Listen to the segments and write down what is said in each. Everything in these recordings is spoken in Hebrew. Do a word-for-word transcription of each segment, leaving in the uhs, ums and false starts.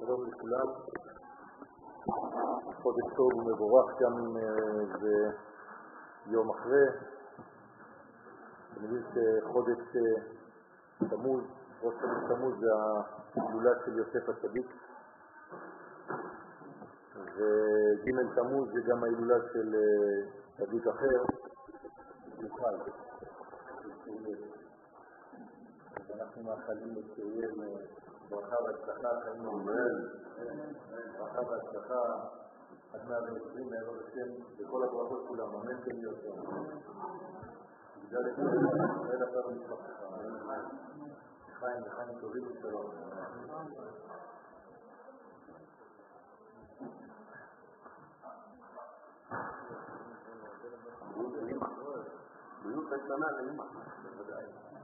שלום לכולם, חודש טוב ומבורך, גם אם זה יום אחרי. אני מבין שחודש תמוז, ראש חודש תמוז זה ההילולה של יוסף הצדיק, וג' תמוז זה גם ההילולה של צדיק אחר, יוכל. אנחנו מאחלים לציין ברכה והצלחה, חיים מעוברן, ברכה והצלחה, עד מאה ועשרים מעבר השם, וכל הברכות כולם, אמן כן להיות שם. בגלל את ישראל אתה במשפחתך, חיים וחיים טובים ושלום. בריאות ושנה לאמא, בוודאי.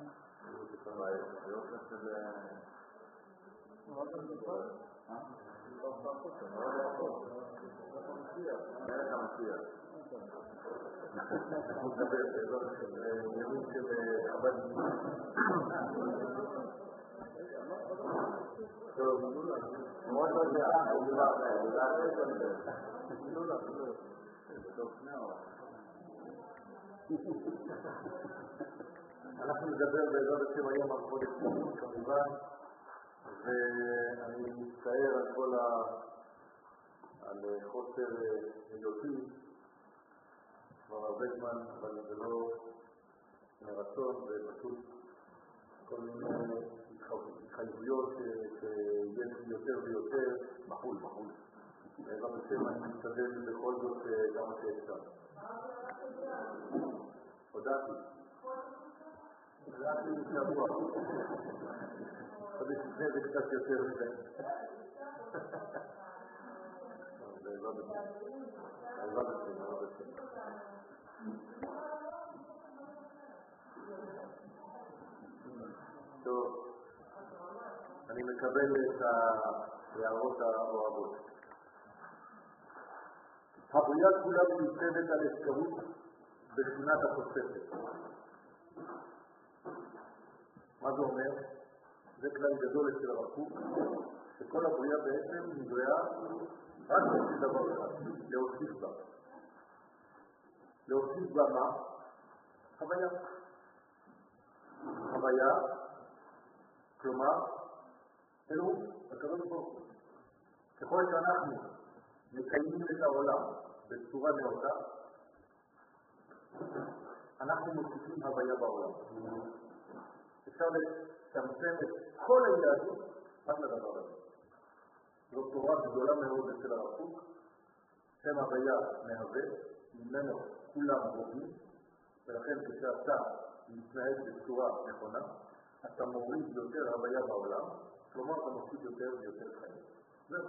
היום של... מלך המשיח. אנחנו נדבר בעזרת ימים של חב"ד. טוב, מאוד לא דעה, הוא דיבר להם. טוב, שנאו. אנחנו נדבר בעזרת השם היום על חודש תמוז כמובן, ואני מצטער על כל ה... על חוסר היותי כבר הרבה זמן, אבל זה לא מרצון, זה פשוט כל מיני התחייבויות שיש לי יותר ויותר מחול, מחול. בעזרת השם אני משתדל בכל זאת כמה שאפשר. הודעתי. הודעתי משבוע. חודש לפני זה קצת יותר מדי. בעזרת השם. בעזרת השם, בעזרת השם. טוב. אני מקבל את ההערות האוהבות. הבריאה כולה מיוסדת על אפשרות בחינת התוספת. מה זה אומר? זה כלל גדול אצל הרב קוק, שכל הבריאה בעצם נבראה רק בשביל דבר אחד, להוסיף בה. להוסיף בה מה? חוויה. חוויה, כלומר, אלוהות, הקדוש ברוך הוא. ככל שאנחנו מקיימים את העולם בצורה נאותה, אנחנו מוסיפים הוויה בעולם. אפשר לצמצם את כל היהדות רק לדבר הזה. זו תורה גדולה מאוד אצל הרב קוק, שם הוויה מהווה, ממנו כולם רואים, ולכן כשאתה מתנהג בצורה נכונה, אתה מוריד יותר הוויה בעולם, כלומר אתה מוסיף יותר ויותר חיים. זהו.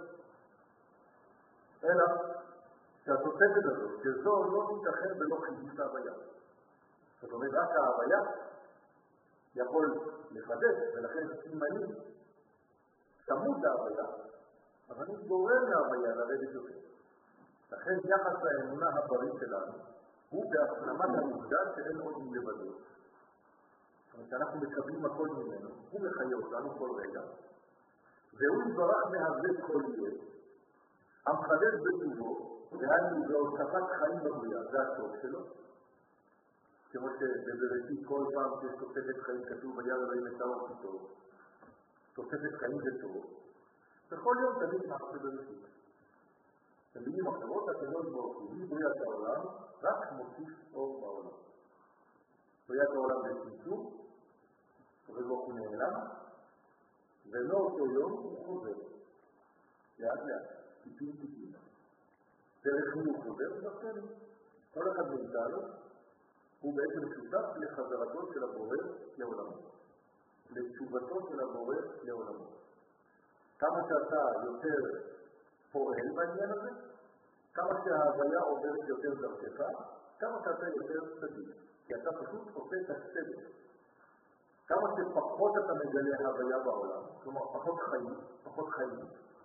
אלא שהתוספת הזאת, שזו לא תתאחד ולא חידוש ההוויה. זאת אומרת, רק ההוויה יכול לחדש, ולכן אם אני צמוד להוויה, אז אני גורם להוויה לרדת יותר. לכן יחס האמונה הבריא שלנו הוא בהפנמת העובדה שאין עוד מלבדו. זאת אומרת, שאנחנו מקבלים הכל ממנו, הוא מחיה אותנו כל רגע, והוא יתברך מהווה כל יהיה, המחדש בטובו, דהיינו בהוספת חיים בבריאה, זה הסוף שלו, כמו שבבראשית כל פעם שיש תוספת חיים כתוב וירא אלוהים את האור כי טוב. תוספת חיים זה טוב. בכל יום תמיד מעשה בראשית. במילים אחרות, הקדוש ברוך הוא, מבריאת העולם, רק מוסיף אור בעולם. בריאת העולם זה צמצום, הקדוש ברוך הוא נעלם, ולא אותו יום הוא חוזר. לאט לאט, טיפין טיפין. דרך מי הוא חוזר? ובכן, כל אחד מאיתנו, הוא בעצם שותף לחזרתו של הבורא לעולמו, לתשובתו של הבורא לעולמו. כמה שאתה יותר פועל בעניין הזה, כמה שההוויה עוברת יותר דרכך, כמה שאתה יותר צדיק, כי אתה פשוט עושה את הצדק. כמה שפחות אתה מגלה הוויה בעולם, כלומר פחות חיים, פחות חיים,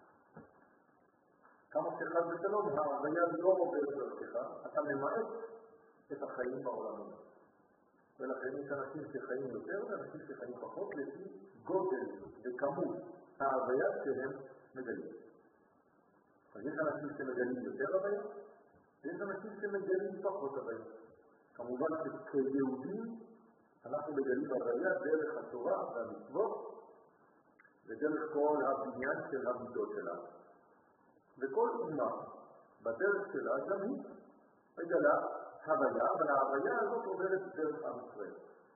כמה שחד ושלום ההוויה לא עוברת דרכך, אתה ממעט את החיים בעולם הזה. ולכן יש אנשים שחיים יותר ואנשים שחיים פחות לפי גודל וכמות ההוויה שלהם מגלים. אז יש אנשים שמגלים יותר הוויה, ויש אנשים שמגלים פחות הוויה. כמובן שכיהודים אנחנו מגלים הוויה דרך התורה והמצוות, ודרך כל הבניין של המידות שלנו. וכל אומה בדרך שלה גם היא מגלה הוויה, אבל ההוויה הזאת עוברת דרך עם ישראל.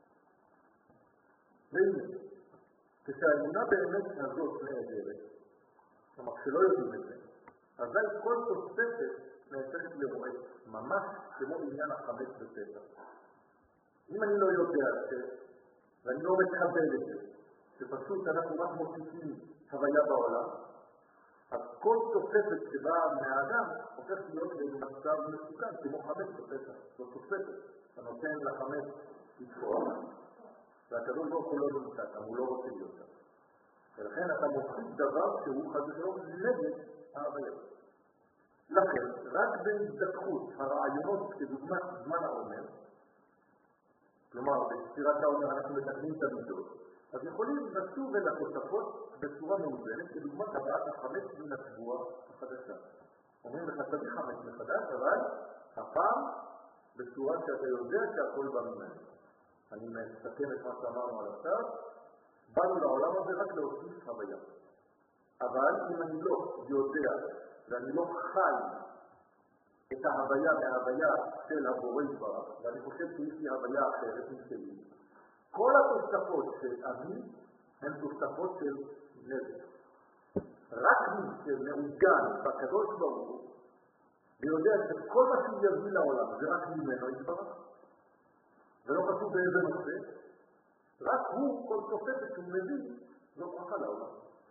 והנה, כשהאמונה באמת הזאת נהדרת, כלומר שלא יודעים את זה, אזי כל תוספת נהפכת לרועץ, ממש כמו עניין החמץ בפסח. אם אני לא יודע את זה, ואני לא מקבל את זה, שפשוט אנחנו רק מוסיפים הוויה בעולם, אז כל תוספת שבאה מהאדם הופך להיות במצב מסוכן, כמו חמץ בפסח. זו תוספת, אתה נותן לחמץ לתפוח, והקדוש ברוך הוא לא נמצא כאן, הוא לא רוצה להיות כאן. ולכן אתה מוסיף דבר שהוא חזרו נגד ההוויה. לכן, רק בהזדקחות הרעיונות כדוגמת זמן העומר, כלומר, בספירת העומר אנחנו מתקנים את המידות, אז יכולים לשוב אל התוספות בצורה מאוזנת, כדוגמת הבאת החמץ מן השבועה החדשה. אומרים לך, תביא חמץ מחדש, אבל הפעם בצורה שאתה יודע שהכל בא ממנו. אני מסתכל את מה שאמרנו על עכשיו, באנו לעולם הזה רק להוסיף הוויה. אבל אם אני לא יודע ואני לא חי את ההוויה מההוויה של הבורא יתברך, ואני חושב שיש לי הוויה אחרת משלי, כל התוספות של אבי הן תוספות של נזק. רק מי שמעוגן בקדוש ברוך הוא ויודע שכל מה שהוא יביא לעולם זה רק ממנו יתברך, ולא חשוב באיזה נושא, רק הוא כל תוספת שהוא מביא זו ברכה לעולם.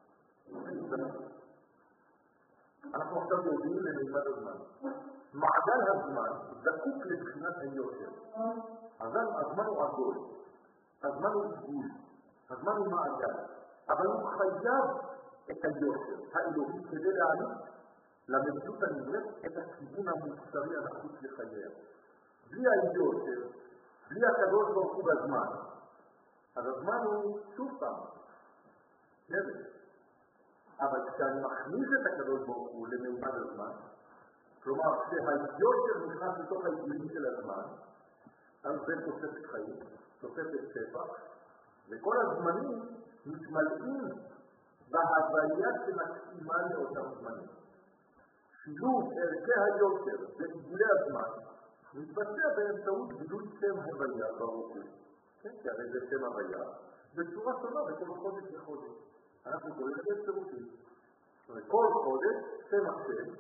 אנחנו עכשיו יודעים למימד הזמן. מעגל הזמן זקוק לבחינת היושר. הזמן הוא עגול, הזמן הוא עיגול, הזמן הוא מעגל, אבל הוא חייב את היושר האלוהי כדי להעניק למציאות הנבראת את הכיוון המוסרי הנחוץ לחייה. בלי היושר, בלי הקדוש ברוך הוא בזמן, אז הזמן הוא שוב פעם נזק. אבל כשאני מכניס את הקדוש ברוך הוא למימד הזמן, כלומר שהיושר נכנס לתוך העיגולים של הזמן, אז זה תוספת חיים, תוספת שפע, וכל הזמנים מתמלאים בהוויה שמתאימה לאותם זמנים. שילוב ערכי היושר בעיגולי הזמן מתבצע באמצעות גילוי שם הוויה ברוך הוא. כן, כי הרי זה שם הוויה בצורה שונה בכל חודש לחודש. אנחנו קוראים את צירופים. כל חודש שם השם,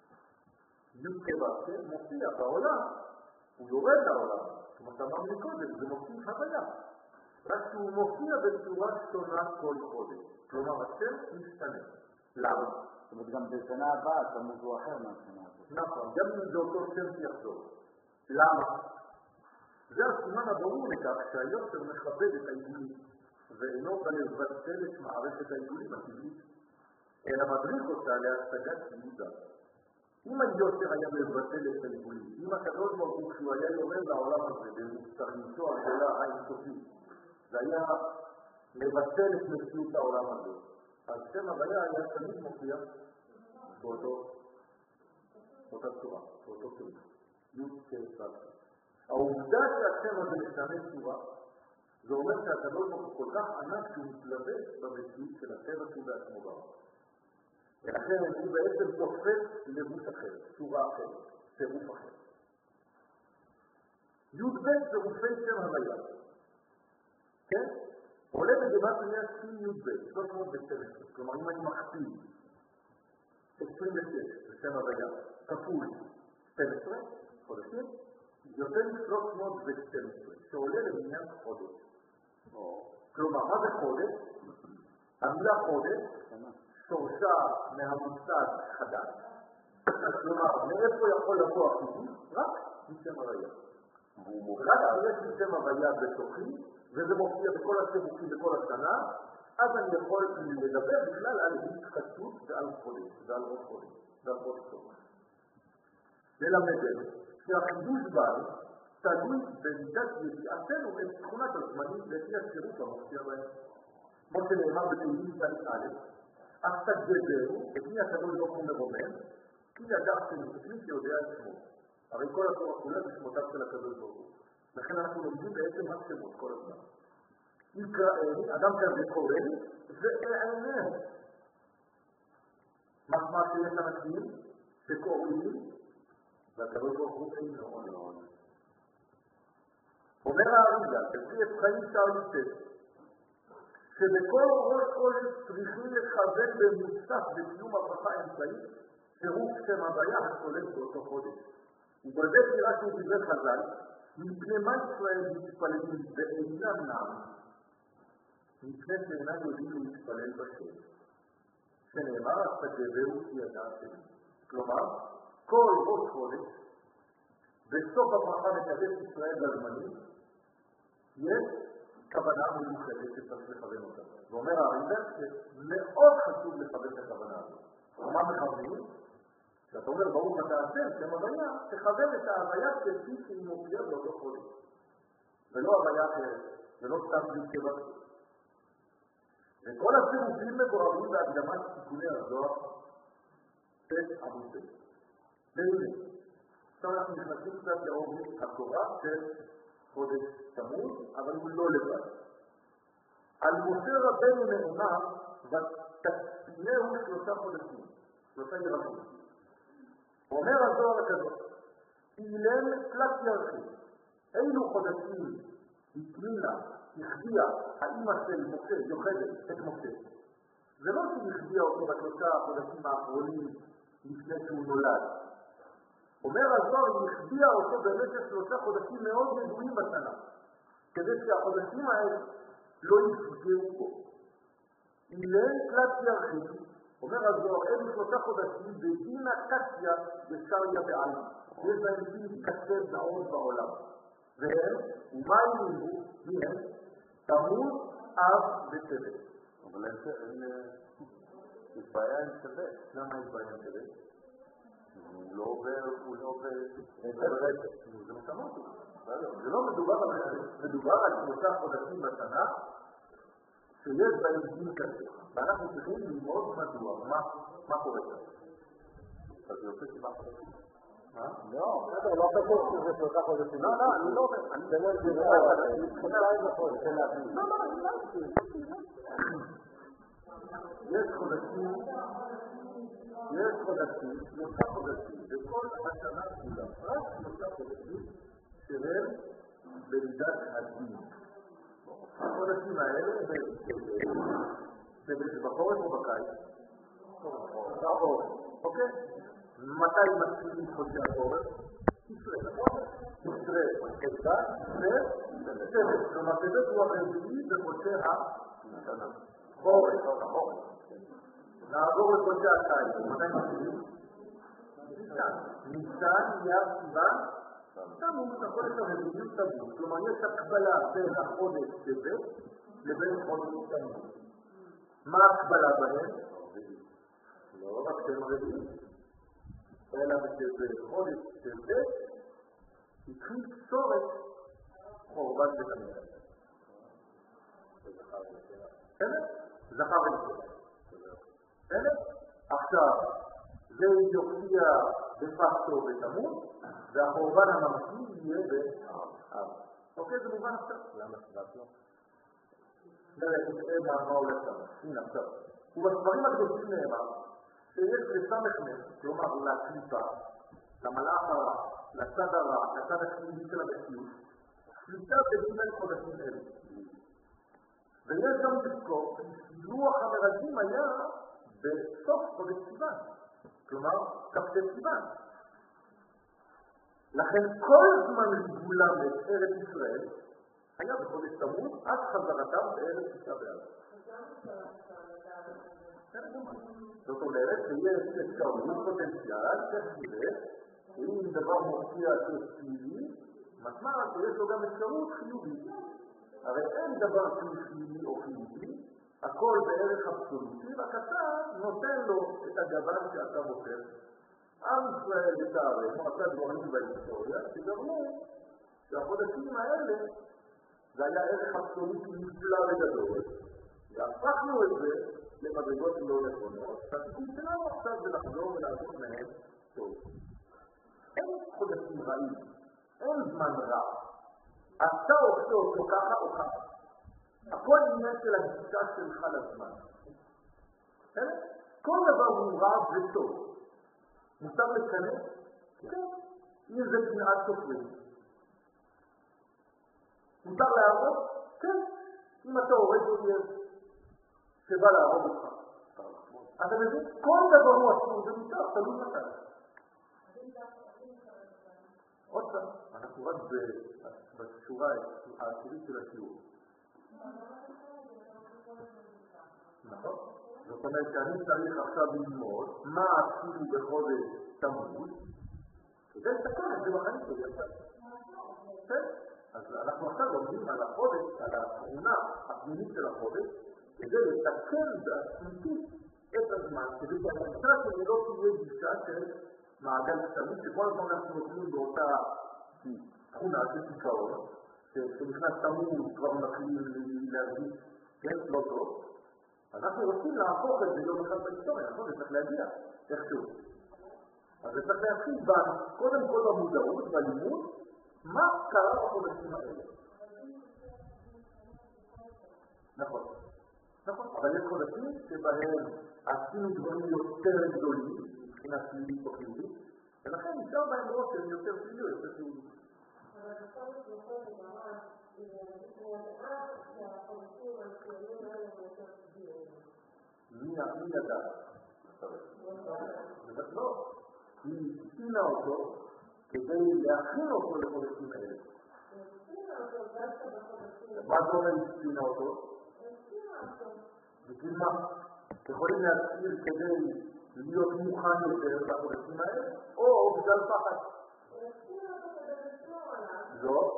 י' כבשם, מופיע בעולם, הוא יורד לעולם. כמו שאמרנו קודם, זה מופיע הוויה. רק שהוא מופיע בצורה שונה כל חודש. כלומר, השם משתנה. למה? זאת אומרת, גם בשנה הבאה, תמות הוא אחר מהשנה הזאת. נכון, גם אם זה אותו שם שיחזור. למה? זה הסימן הברור לכך שהיושר מכבד את העיגולים, ואינו בא לבטל את מערכת העיגולים הטבעית, אלא מדריך אותה להשגת יהודה. אם היושר היה מבטל את העיגולים, אם הקדוש ברוך הוא שהוא היה יורד לעולם הזה במוסריותו הגדולה האינסופית, זה היה לבטל את מציאות העולם הזה, אז שם הוויה היה תמיד מופיע באותו, באותה צורה, באותו צורה. י' כבשם. העובדה שהשם הזה משנה צורה, זה אומר שהקדוש ברוך הוא כל כך ענק שהוא מתלבש במציאות של הטבע שהוא בעצמו בעולם. ולכן הוא בעצם תופס לבוש אחר, צורה אחרת, צירוף אחר. י"ב צירופי שם הוויה. כן? עולה בגימטריה שי י"ב, שלוש מאות ושתים עשרה. כלומר, אם אני מכפיל עשרים ושש בשם הוויה, כפול שתים עשרה חודשים, יותר מ-שלוש מאות ושתים עשרה, שעולה למניין חודש. כלומר, מה זה חודש? המילה חודש שורשה מהמושג חדש. כלומר, מאיפה יכול לבוא החידוש? רק משם הוויה. רק יש משם הוויה בתוכי, וזה מופיע בכל הסיבוכים בכל השנה, אז אני יכול לדבר בכלל על התחדשות ועל חודש, ועל ראש חודש, ועל ראש חודש. ללמדנו שהחידוש בעל תלוי במידת ידיעתנו את תכונת הזמנים לפי השירות המופיע בהם. כמו שנאמר בתהילים צדיק א', אז תגדרו את מי הקדוש ברוך הוא מרומם, כי ידעתם את מי שיודע את שמו. הרי כל התורה כולה זה שמותיו של הקדוש ברוך הוא. לכן אנחנו לומדים בעצם השמות כל הזמן. יקראני, אדם כזה קורא לי, ואענה. משמע שיש אנשים שקוראים, והקדוש ברוך הוא אינו עונה. אומר האריזה, לפי את חיים שעריסת, שבכל ראש חודש צריכים לחזק במוסף בקיום הברכה האמצעית, צירוף שם הוויה השולט באותו חודש. ובזה פירשנו דברי חז"ל, מפני מה ישראל מתפללים ואינם נעמים? מפני שאינם יודעים להתפלל בשם. שנאמר, אז תגדרו כי ידעתם. כלומר, כל ראש חודש, בסוף הברכה מקדש ישראל בזמנים, יש כוונה מיוחדת שצריך לכוון אותה. ואומר האריזה שמאוד חשוב לכוון את הכוונה הזאת. ומה מכוונים? כשאתה אומר ברוך אתה השם, שם הוויה, תכוון את ההוויה כפי שהיא מופיעה באותו חודש. ולא הוויה אחרת, ולא סתם להתכוון. וכל הצירופים מבוארים בהקדמת תיקוני הזוהר את עמוד ב'. והנה, עכשיו אנחנו נכנסים קצת לעובי התורה של חודש תמוז, אבל הוא לא לבד. על משה רבנו נאמר, ותקצינהו שלושה חודשים, שלושה ירחים. אומר הזוהר הקדוש, אילן תלת ירחים, אילו חודשים התמילה, הכביעה האמא של משה, יוחדת את משה. זה לא שהיא הכביעה אותו בשלושה החודשים האחרונים לפני שהוא נולד. אומר הזוהר, היא הכביעה אותו במשך שלושה חודשים מאוד ידועים בשנה, כדי שהחודשים האלה לא יפגעו בו. אילן תלת ירחים, אומר הזוהר, אלו שלושה חודשים בדין הקסיה בשריה בעלמא. יש להם דין קשה מאוד בעולם. והם, ומה יהיו? מי הם? תמוז, אב וטבת. אבל אין בעיה עם טבת. למה יש בעיה עם טבת? הוא לא עובר, הוא לא עובר... זה מה שאמרתי. זה לא מדובר על זה. מדובר על שלושה חודשים בשנה שיש בהם דין קשה. ואנחנו צריכים ללמוד מדוע. מה קורה כאן? אז זה יוצא שבעה חודשים. מה? לא, בסדר, לא חשוב שזה שלושה חודשים. לא, לא, אני לא אומר. אני מדבר על זה לא, חודשיים לחודש, כן להבין. לא, לא, אני לא אומר. יש חודשים, יש חודשים, שלושה חודשים, וכל השנה כולה, רק שלושה חודשים, שהם במידת הדין. החודשים האלה, זה בחורף או בקיץ? בחורף. אוקיי? מתי מתחילים חודשי החורף? תשרה, נכון? תשרה, חודשה, וסבת. כלומר, סבת הוא הרביעי בחודשי השנה. חורף, חורף. נעבור לחודשי הקיץ. מתי מתחילים? ניסן. ניסן, אייר, סיוון, תמוז, החודש הרביעי הוא תמוז. כלומר, יש הקבלה בין החודש סבת לבין חודש תמוז. מה הקבלה בהם? לא רק שהם רביעי. אלא שבחודש סבת התחיל צורת חורבן בית המקדש. זכר ונקבה. עכשיו, זה יופיע בפקטו בתמוז, והחורבן הממשי יהיה באב. אוקיי, זה מובן עכשיו. למה שבט לא? נראה מה הולך שם. הנה עכשיו. ובספרים הקדושים נאמר שיש לסמך נס, כלומר לקליפה, למלאך הרע, לצד הרע, לצד השלילי של המציאות, שליטה בג' חודשים אלה. ויש גם לזכור שלוח המרגלים היה בסוף חודש סיוון, כלומר כ"ט סיוון. לכן כל זמן ריגולם את ארץ ישראל היה בחודש תמוז עד חזרתם בארץ תשעה באב. זאת אומרת שיש אפשרות פוטנציאל שחילה, אם דבר מופיע כשלילי, משמע שיש לו גם אפשרות חיובית. הרי אין דבר שהוא שלילי או חיובי, הכל בערך אבסולוטי, רק אתה נותן לו את הגוון שאתה בוחר. עם ישראל לצערנו עשה דברים בהיסטוריה שגרמו שהחודשים האלה זה היה ערך אבסולוטי נפלא וגדול, והפכנו את זה למדרגות לא נכונות, והתפקיד שלנו עכשיו זה לחזור ולעשות מהם טוב. אין חודשים רעים, אין זמן רע. אתה עושה אותו ככה או ככה. הכל עניין של הגישה שלך לזמן. כל דבר הוא רע וטוב. מותר לקנא? כן. אם זה קנאת סופרים. מותר להרוג? כן. אם אתה הורג אויב שבא להרוג אותך. אתה מבין? כל דבר הוא אסור, זה מותר, תלוי מתי. עוד פעם, אנחנו רק בשורה העשירית של השיעור. נכון? זאת אומרת שאני צריך עכשיו ללמוד מה עשינו בחודש תמוז, כדי לתקן את זה בחיים שלי עכשיו. אז אנחנו עכשיו לומדים על החודש, על התכונה הפנימית של החודש, כדי לתקן בעצמית את הזמן, כדי שהממצא שלי לא תהיה גישה של מעגל קטנות, שכל הזמן אנחנו נותנים באותה תכונה של תיקרון, שנכנס תמוז כבר מתחילים להרגיש, כן, לא טוב. אנחנו רוצים להפוך את זה יום אחד בהיסטוריה, נכון? זה צריך להגיע, איכשהו. אז זה צריך להתחיל בנו, קודם כל במודעות, בלימוד, מה קרה בחודשים האלה. נכון, נכון, אבל יש חודשים שבהם עשינו דברים יותר גדולים, מבחינה שלילית או חיובית, ולכן נשאר בהם רושם יותר שלילי או יותר חיובי. אבל בחודש יותר ממש, שהחודשים המסוימים האלה הם יותר סבירים. מי ידע? לא. היא הספינה אותו כדי להכין אותו לחודשים האלה. הספינה אותו דווקא בחודשים. מה זאת אומרת הספינה אותו? הספינה אותו. בשביל מה? יכולים להסביר כדי להיות מוכן יותר לחודשים האלה? או בגלל פחד? הספינה אותו כדי לשמור עליו. לא.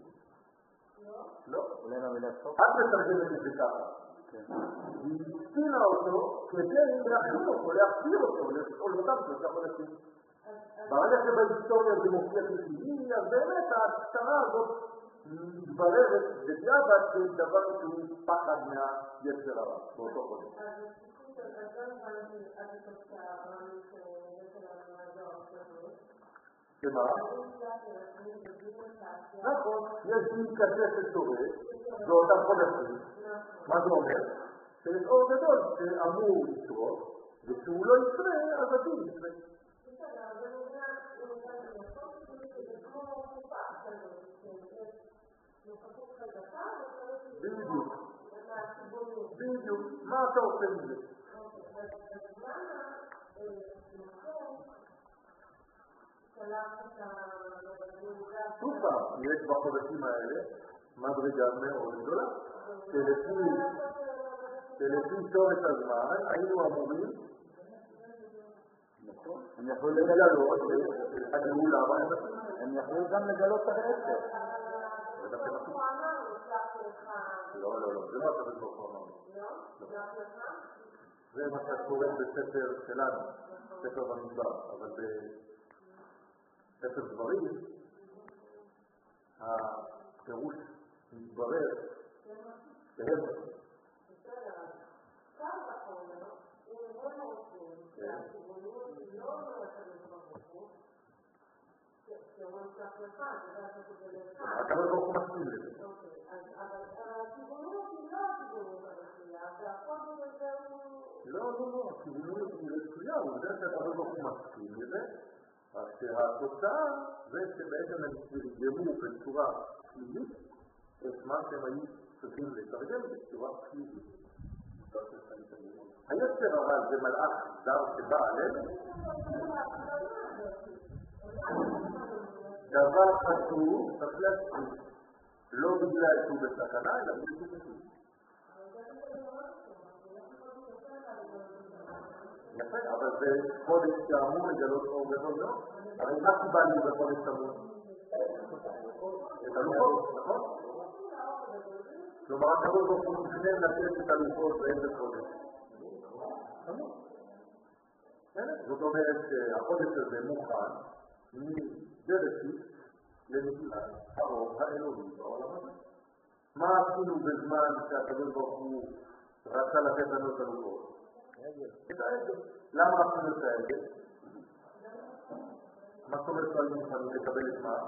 לא? אולי מהמילה סוף? את מתרגמת את זה ככה. היא הספינה אותו כדי להכין אותו, להחזיר אותו, לשאול אותם שלושה חודשים. ברגע שבהיסטוריה זה מופיע כחיובי, אז באמת ההצטרה הזאת מתבררת בדיעבד כדבר שהוא פחד מהיצר הרע באותו חודש. אז הסיכוי של אדם בנתי עד התוצאה הרענית של המעזור שלנו. שמה? נכון, יש דין קשה ששורד באותם חודשים. מה זה אומר? שיש אור גדול שאמור לשרוד, וכשהוא לא יקרה, אז הדין יקרה. בסדר, אבל זה אומר, הוא אומר, אני יכול שזה כמו קופה כזאת, שיש נוכחות חזקה, בדיוק. בדיוק. מה אתה עושה מזה? בזמן המקום שלח את המדרגה. שוב פעם, יש בחודשים האלה מדרגה מאוד גדולה, שלפי תורת הזמן היינו אמורים הם יכולים לגלות הגאולה באמצע. הם יכולים גם לגלות את הרצף. לא, לא, לא, זה לא אתה בטוח אמרנו. זה מה שקורה בספר שלנו, ספר במדבר, אבל בספר דברים הפירוש מתברר שהם כמה החומר הוא מאוד רוצים שהכיווניות לא אומרת למברוכות שהוא נצטרך לך, זה רק כדי לך. הכמה ברוך הוא מסכים לזה. אבל הכיווניות היא לא הכיווניות הרצויה, והחומר הזה הוא... לא, לא, לא, הכיווניות היא רצויה, הוא יודע שהכמה ברוך הוא מסכים לזה, רק שהתוצאה זה שבעצם הם תרגמו בצורה שלילית את מה שהם היו צריכים לתרגם בצורה חיובית. היצר הרע זה מלאך זר שבא עלינו. דבר חשוב צריך להספיק, לא בגלל שהוא בסכנה, אלא בגלל שהוא חשוב. יפה, אבל זה חודש שאמור לגלות אור גדול, לא? הרי מה קיבלנו בחודש תמוז? את הלוחות, נכון? כלומר, הקדוש ברוך הוא תכנן לתת את הלוחות באיזה חודש. זאת אומרת שהחודש הזה מוכן מדרשית למדינת הרוב האלוהי בעולם הזה. מה עשינו בזמן שהקדוש ברוך הוא רצה לתת לנו את הלוחות? את העגל. למה אנחנו את העגל? מה זאת אומרת לא מוכנים לקבל את מה?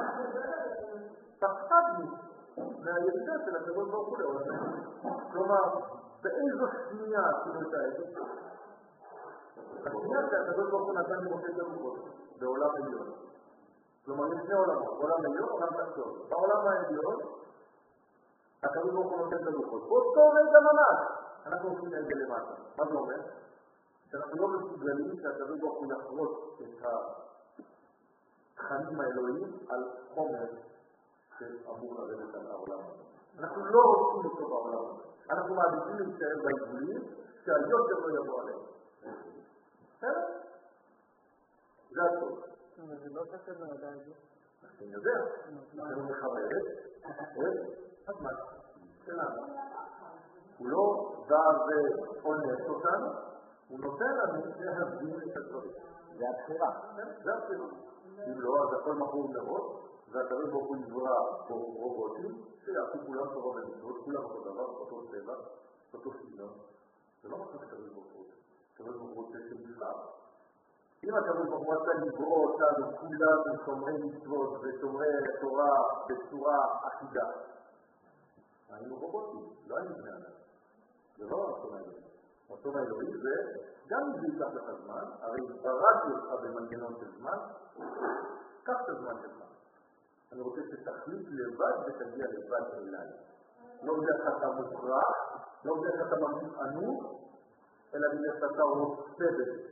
פחדנו מהירידה של הקדוש ברוך הוא לעולם. כלומר, באיזו שנייה עשינו את העגל? השנייה שהקדוש ברוך הוא נתן לי מוקד לרוחות בעולם עליון. כלומר, יש שני עולמות, עולם עליון, עולם תחתון. בעולם העליון, הקדוש ברוך הוא נותן לרוחות. באותו רגע ממש, אנחנו עושים את זה למטה. מה זה אומר? שאנחנו לא מסוגלים שהקדוש ברוך הוא יחרוץ את התכנים האלוהיים על חומר שאמור לרדת על העולם. אנחנו לא רוצים אותו בעולם. אנחנו מעדיפים להישאר בעיגולים שהיותר לא יבוא עליהם. בסדר? זה הטוב. זה לא קשה לעדה את זה. אני יודע, אני מחברת, אז מה? שלנו. הוא לא בא ועונס אותנו, הוא נותן לנו להבין את הדברים. זה הבחירה. זה הבחירה. אם לא, אז הכל מכור מראש, והקדוש ברוך הוא יברא רובוטים, שיעשו כולם תורה ומצוות, כולם אותו דבר, אותו צבע, אותו סגנון. זה לא משהו שקדוש ברוך הוא. הקדוש ברוך הוא רוצה שנפלא. אם הקדוש ברוך הוא רצה לברוא אותנו כולנו שומרי מצוות ושומרי תורה בצורה אחידה, היינו רובוטים, לא היינו בני אדם. זה לא הרצון האלוהי. הרצון האלוהי זה, גם אם זה ייקח לך זמן, הרי בראתי אותך במנגנון של זמן, קח את הזמן שלך. אני רוצה שתחליט לבד ותגיע לבד אליי. לא בגלל שאתה מוכרח, לא בגלל שאתה ממשיך ענו, אלא בגלל שאתה רוצה בזה.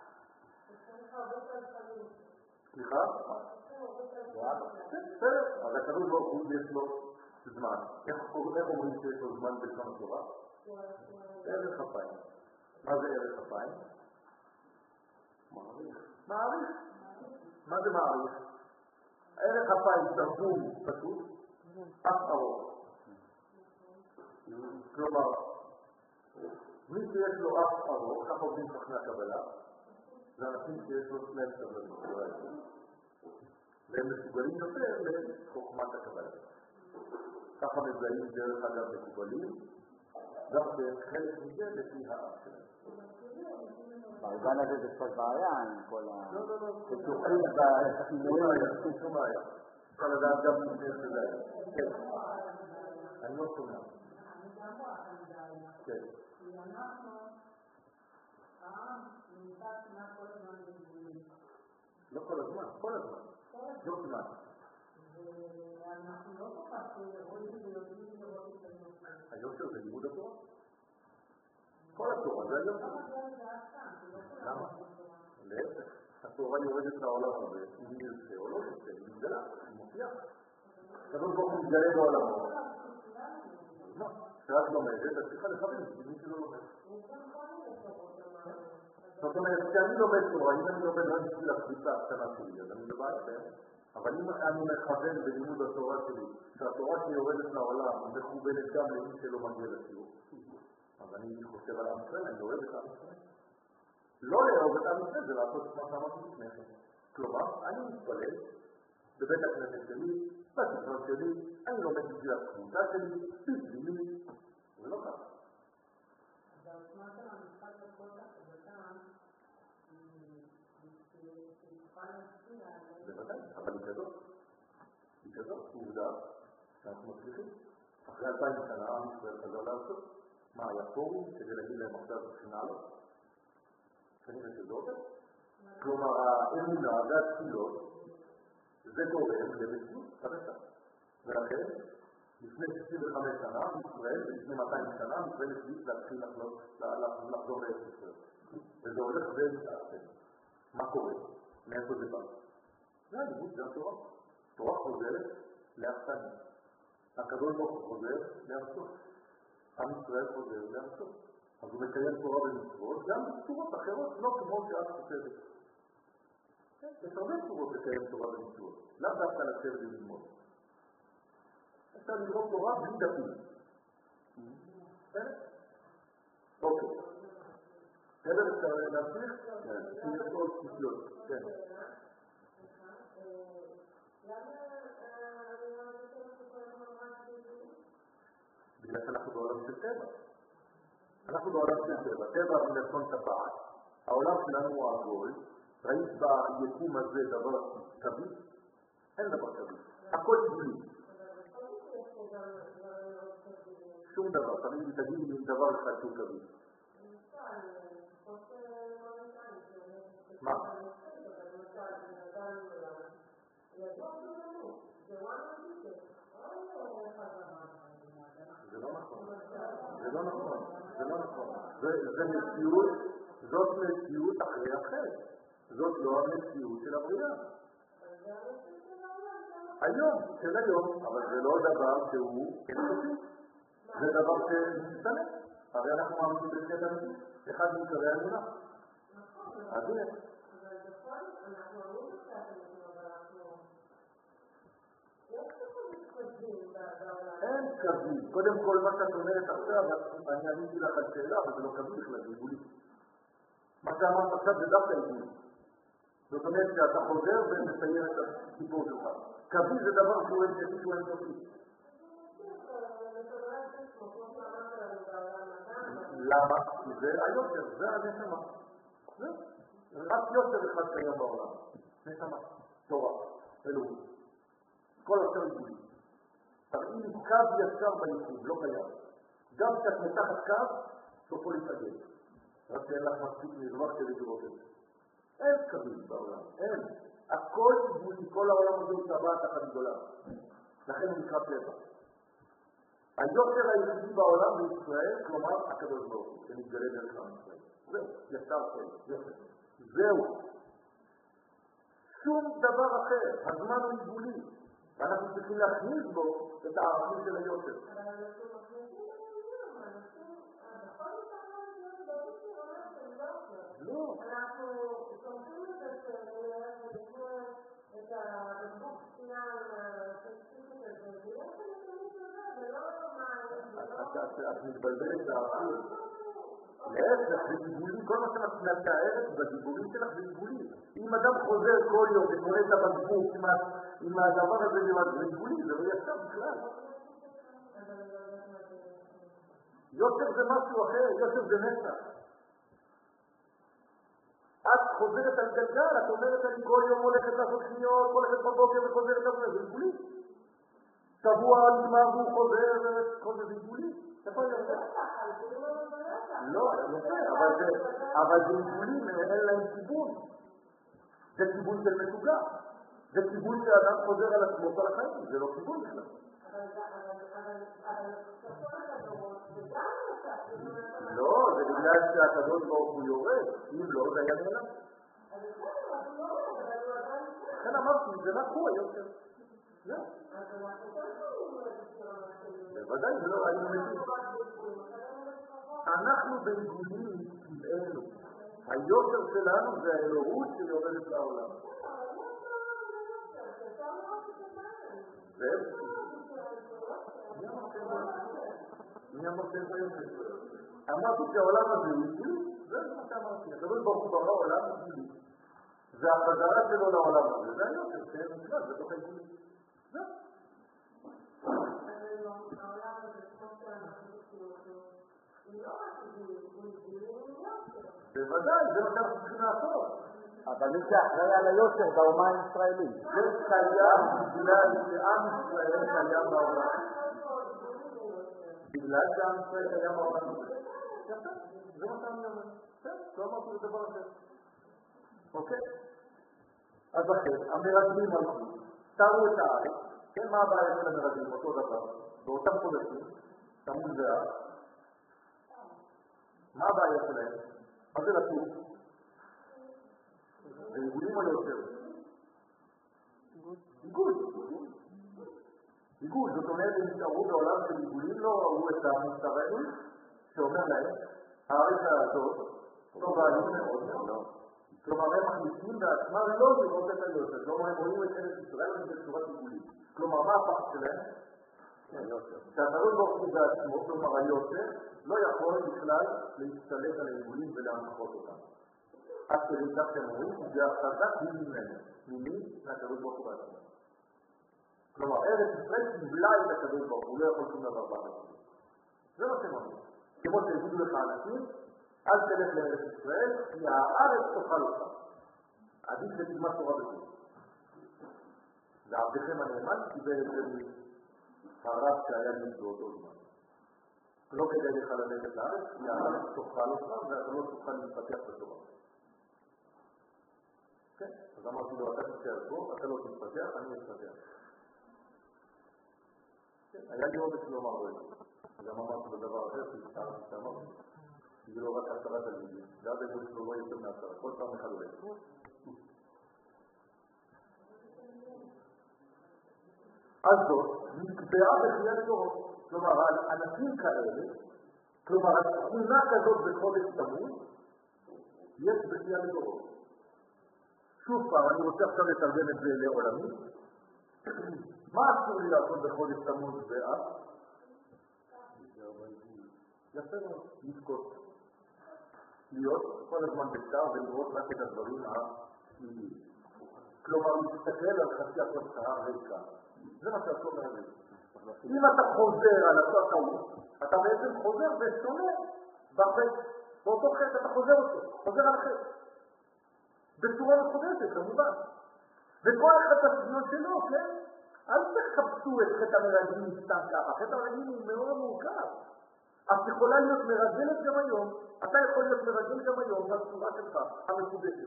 סליחה? בסדר, אז הקדוש ברוך הוא יש לו זמן. איך אומרים שיש לו זמן בלשון התורה? ערך אפיים. מה זה ערך אפיים? מעריך. מעריך. מה זה מעריך? ערך אפיים תרגום פשוט, אף ארוך. כלומר, מי שיש לו אף ארוך, כך עובדים חכמי הקבלה, זה אנשים שיש לו סלם סבלנות. והם מסוגלים יותר לחוכמת הקבלה. ככה מזהים דרך אגב מקובלים, גם בחלק מזה לפי האף שלהם. בעידן הזה זה קצת בעיה עם כל ה... לא, לא, לא. פיתוחים והשינויים. שום בעיה. אפשר לדעת גם לפני שזה. כן. אני לא שומע. כן. לא כל הזמן, כל הזמן. לא כמעט. ואנחנו לא כל כך רואים ויודעים לראות את הנושא. היושר זה לימוד התורה? כל התורה זה היושר. למה? להפך. התורה יורדת לעולם הזה, אם נרצה או לא נרצה, היא מתגלה, היא מופיעה. הקדוש ברוך הוא מתגלה בעולמו. מה? כשאת לומדת, את צריכה לכוון, מי שלא לומד. זאת אומרת, כשאני לומד תורה, אם אני לומד רק בשביל הקבוצה הקטנה שלי, אז אני בבעיה בהם. אבל אם אני מכוון בלימוד התורה שלי, שהתורה שיורדת לעולם מכוונת גם למי שלא מגיע לשיעור, אז אני חושב על עם ישראל, אני אוהב את עם ישראל. לא לאהוב את עם ישראל, זה לעשות את מה שאמרתי לפני כן. כלומר, אני מתפלל בבית הכנסת שלי, בספר שלי, אני לומד בשביל הקבוצה שלי, בשבילי, זה לא ככה. אז העוצמה של המשחק בכל כך חזקה, בוודאי, אבל היא כזאת. היא כזאת, עובדה שאנחנו מצליחים. אחרי אלפיים שנה, עם ישראל חזר לעשות. מה, היה פורום כדי להגיד להם עכשיו שנה לא? כנראה שזה עובד. כלומר, האמונה והתפילות, זה גורם למציאות חדשה. ולכן, לפני שישים וחמש שנה, ישראל, ולפני מאתיים שנה, ישראל החליט להתחיל לחזור לארץ ישראל. וזה הולך ומתעצם. מה קורה? מאיפה זה בא? זה הלימוד, זה התורה. תורה חוזרת לארצנו. הקדוש ברוך הוא חוזר לארצו. עם ישראל חוזר לארצו. אז הוא מקיים תורה ומצוות, גם בצורות אחרות, לא כמו שאת חושבת. יש הרבה צורות לקיים תורה ומצוות. לאו דווקא לשבת וללמוד. אפשר ללמוד תורה בלי דפים. אוקיי. בסדר, אפשר להמשיך? כן. יש עוד סיפיות. כן. בגלל שאנחנו בעולם של טבע. אנחנו בעולם של טבע, טבע מלשון טבעת. העולם שלנו הוא עגול, ראית ביקום הזה דבר קביל? אין דבר קביל, הכל גבולי. שום דבר, תמיד תגידי לי דבר אחד שהוא קביל. מה? זה לא נכון, זה לא נכון, זה לא נכון. זה מציאות, זאת מציאות אחרי אחרת. זאת לא המציאות של הבריאה. היום, של היום, אבל זה לא דבר שהוא אינסופי. זה דבר שמשתנה. הרי אנחנו מאמינים בשני אנשים, אחד מעיקרי האמונה. אז הנה. אין קביל. קודם כל מה שאת אומרת עכשיו, אני עניתי לך על שאלה, אבל זה לא קביל בכלל, זה עיגולי. מה שאמרת עכשיו זה דווקא עיגולי. זאת אומרת שאתה חוזר ומסיים את הסיפור שלך. קביל זה דבר שהוא אינסופי, שהוא אינסופי. למה? כי זה היותר, זה הנשמה. זה רק יותר אחד קיים בעולם. נשמה, תורה, אלוהים. כל השאר עיגולי. תראי לי קו ישר ביקום, לא קיים. גם כשאת מתחת קו, סופו להתאגד. רק שאין לך מספיק מרווח כדי לראות את זה. אין קווים בעולם, אין. הכל עיגולי, כל העולם הזה הוא טבעת אחת גדולה. לכן הוא נקרא טבע. היותר היחידי בעולם בישראל, כלומר הקדוש ברוך הוא, שנתגלה דרך עם ישראל. זהו, ישר כן, יופי. זהו. שום דבר אחר, הזמן הוא עיגולי. ואנחנו צריכים להכניס בו את הערכים של היותר. לא. אנחנו שומעים את הבקבוק סינם הספציפית הזה, ויש את זה, ולא מה... את מתבלבלת לערכים. להפך, זה דיבולי, כל מה שאת מתארת בדיבולים שלך זה דיבולי. אם אדם חוזר כל יום וקורא את הבקבוק עם הדבר הזה זה דיבולי, זה לא ישר בכלל. יוסף זה משהו אחר, יוסף זה נצח. את חוזרת על גלגל, את אומרת אני כל יום הולכת לעשות קניות, הולכת בבוקר וחוזרת על זה, זה דיבולי. שבוע נגמר והוא חוזר, כל זה דיבולי. לא, אבל זה עיגולים, אין להם כיוון. זה כיוון של משוגע. זה כיוון שאדם חוזר על עצמו כל החיים, זה לא כיוון בכלל. לא, זה בגלל שהקדוש ברוך הוא יורד, אם לא, זה היה נעלם. לכן אמרתי, זה רק הוא היותר. לא. בוודאי, זה לא היינו מתים. אנחנו בעיגולים טבענו. היותר שלנו זה האלוהות שיורדת לעולם. זה מי אמרתי את היותר? אמרתי שהעולם הזה הוא עיגולי? זה מה שאמרתי. הקדוש ברוך הוא ברא עולם עיגולי. זה החזרה שלו לעולם הזה. זה היותר, זה נקרא, זה תוך העיגולי. זה. העולם הזה, כמו שאנחנו עושים אותו, הוא לא רק עיגולי, הוא עיגולי ויותר. בוודאי, זה מה שאנחנו צריכים לעשות. אבל מי שאחראי על היושר באומה הישראלית. זה קיים בגלל שעם ישראל קיים בעולם. בגלל שעם ישראל קיים בעולם. יפה, זה מה שאני אומר. לא אמרתי לדבר אחר. אוקיי? אז לכן, המרגלים הלכו, תראו את הארץ, כן, מה הבעיה של המרגלים? אותו דבר. באותם חודשים, תמוז ואר. מה הבעיה שלהם? מה זה לטוב? זה עיגולים על יותר. עיגול. עיגול, זאת אומרת, הם נשארו בעולם של עיגולים, לא ראו את המסתרעים, שאומר להם, הארץ הזאת, טובה לי מאוד מאוד. כלומר, הם מכניסים בעצמם לא לראות את היותר. כלומר, הם רואים את ארץ ישראל בצורת עיגולים. כלומר, מה הפך שלהם? שהקדוש ברוך הוא בעצמו, כלומר היותר, לא יכול בכלל להשתלט על העיגולים ולהנחות אותם. עד כדי כך שהם אומרים, והחזק הוא ממנו, ממי? מהקדוש ברוך הוא בעצמו. כלומר, ארץ ישראל קיבלה את הקדוש ברוך הוא, לא יכול שום דבר בארץ. זה מה שהם אומרים. כמו שהגידו לך אנשים, אל תלך לארץ ישראל, כי הארץ תאכל אותך. עדיף שתלמד תורה בחו"ל. ועבדכם הנאמן קיבל את זה מהרב שהיה לי באותו זמן. לא כדאי לך ללכת לארץ, כי הארץ תאכל אותך ואתה לא תוכל להתפתח בתורה. כן, אז אמרתי לו, אתה תשאר פה, אתה לא תתפתח, אני אתפתח. היה לי עוד אצלו אמר לו, גם אמרתי בדבר אחר, שהזכרתי שאמרתי, זה לא רק עשרה תלמידים, ואז היו אצלו לא יותר מעשרה, כל פעם אחד הולך. אז זאת, נקבעה בחיית דורות. כלומר, אנשים כאלה, כלומר, התכונה כזאת בחודש תמוז, יש בחיית דורות. שוב פעם, אני רוצה עכשיו לתרגם את זה לעולמי. מה אסור לי לעשות בחודש תמוז באב? יפה מאוד, לבכות. להיות כל הזמן בצער ולראות רק את הדברים השליליים. כלומר, להסתכל על חצי התוצאה ריקה. זה מה שאסור להגיד. אם אתה חוזר על אותו טעות, אתה בעצם חוזר ושונה בחטא. באותו חטא אתה חוזר אותו, חוזר על החטא. בצורה מחודשת, כמובן. וכל אחד הסביון שלו, כן? אל תחפשו את חטא המרגלים סתם ככה. חטא המרגלים הוא מאוד מורכב. את יכולה להיות מרגלת גם היום. אתה יכול להיות מרגל גם היום בצורה שלך, המחודשת.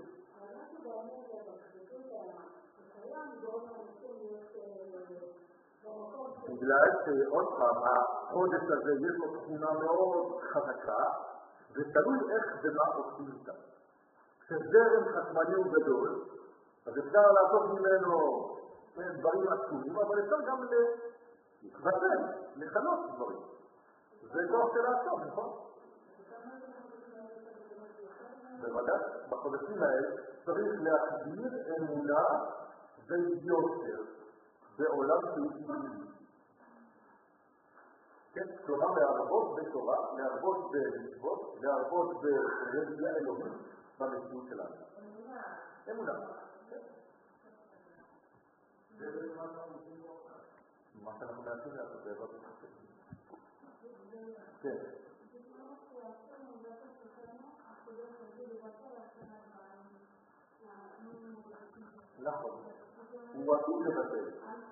בגלל שעוד פעם, החודש הזה יש לו תכונה מאוד חזקה, ותלוי איך ומה עושים איתה. כשזרם חשמלי הוא גדול, אז אפשר לעשות ממנו דברים עצומים, אבל אפשר גם לבטל, לחלות דברים. זה כוח של לעשות, נכון? בוודאי, בחודשים האלה צריך להחדיר אמונה ויותר בעולם שהוא פנימי. כן, כלומר להרבות בתורה, להרבות במצוות, להרבות ברגיעה אלוהית במציאות שלנו. אמונה. מה שאנחנו נעשים לעשות בעזרת השם. כן. נכון. הוא עתיד לבטל.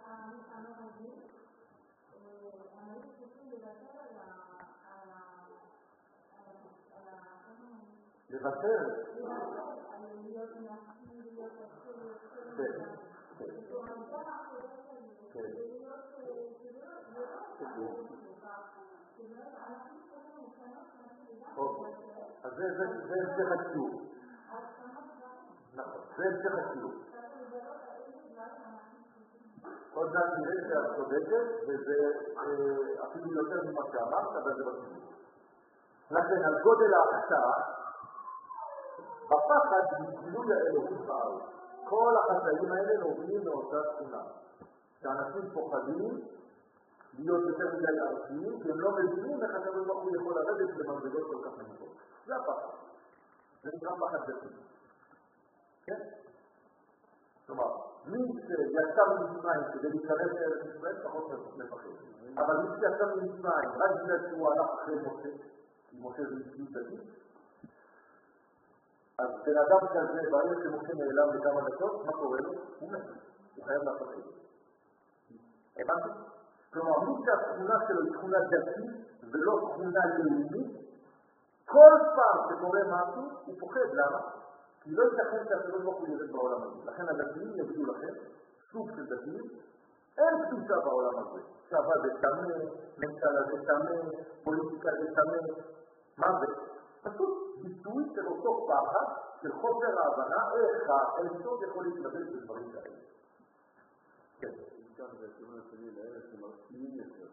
לבטל? כן. כן. אז זה המשך השיעור. נכון, זה המשך השיעור. עוד מעט נראה שאת צודקת, וזה אפילו יותר ממה שאמרת, אבל זה בסיפור. לכן, על גודל ההפתעה, בפחד מגילוי האלוהות בארץ. כל החטאים האלה נובעים מאותה תכונה. שאנשים פוחדים להיות יותר מדי ארציים, כי הם לא מבינים איך הקדוש ברוך הוא יכול לרדת למדרגות כל כך נמוכות. זה הפחד. זה נקרא פחד דתי. כן? כלומר, מי שיצא ממצרים כדי להיכנס לארץ ישראל, פחות מפחד. אבל מי שיצא ממצרים, רק בגלל שהוא הלך אחרי משה, כי משה זה מציאות דתית, אז בן אדם כזה, ברגע שמשה נעלם לכמה דקות, מה קורה לו? הוא מת. הוא חייב לעשות את זה. הבנתי? כלומר, מי שהתכונה שלו היא תכונה דתית ולא תכונה לאומית, כל פעם שקורה משהו, הוא פוחד. למה? כי לא ייתכן שהקדוש ברוך הוא ירד בעולם הזה. לכן הדתיים יגידו לכם, סוג של דתיים, אין קדושה בעולם הזה. צבא זה תמה, ממשלה זה תמה, פוליטיקה זה תמה. מה זה? פשוט ביטוי של אותו פחד, של חוסר ההבנה, איך האנושות יכול להתלבש בדברים כאלה. כן. כאן זה הכיוון השני לאלה שמרצים יותר.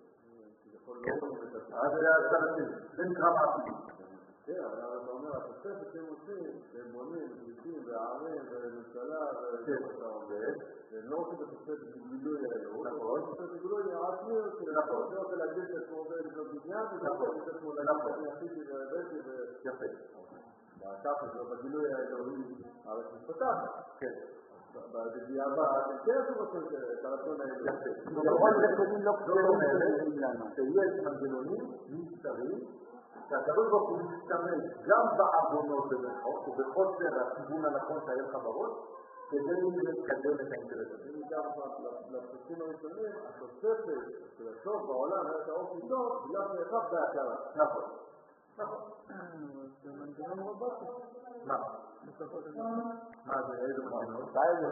אז זה הצד השני. זה נקרא מעשים. כן, אבל אתה אומר, התוספת שהם עושים, הם בונים, פליטים וערים וממשלה ואתה עובד, והם לא עושים את התוספת בגילוי האלוהות, נכון. התוספת בגילוי העצמיות, נכון. אני רוצה להגיד את עצמו בגלל בניין, נכון. את עצמו להגיד את עשיתי והבאתי ויפה. והכף הזה, בגילוי האלוהי, הארץ מתפתחת. כן. בדיעבד, כן עשו בסוף את הרצון האלה. יפה. נכון, זה כלים לא קטנים האלה, שיש מנגנונים מסתרים, שהקדוש ברוך הוא משתמש גם בעוונות במרכאות ובחוסר הכיוון הנכון שהיה לך בראש כדי לקדם את האינטרס הזה. אם גם לפסוקים הראשונים, התוספת של הסוף בעולם היה את האופי טוב, בגלל שנאסף בהכרה. נכון. נכון. זה מנגנון רובוטי. מה? בסופו של דבר. מה זה? איזה מנגנון?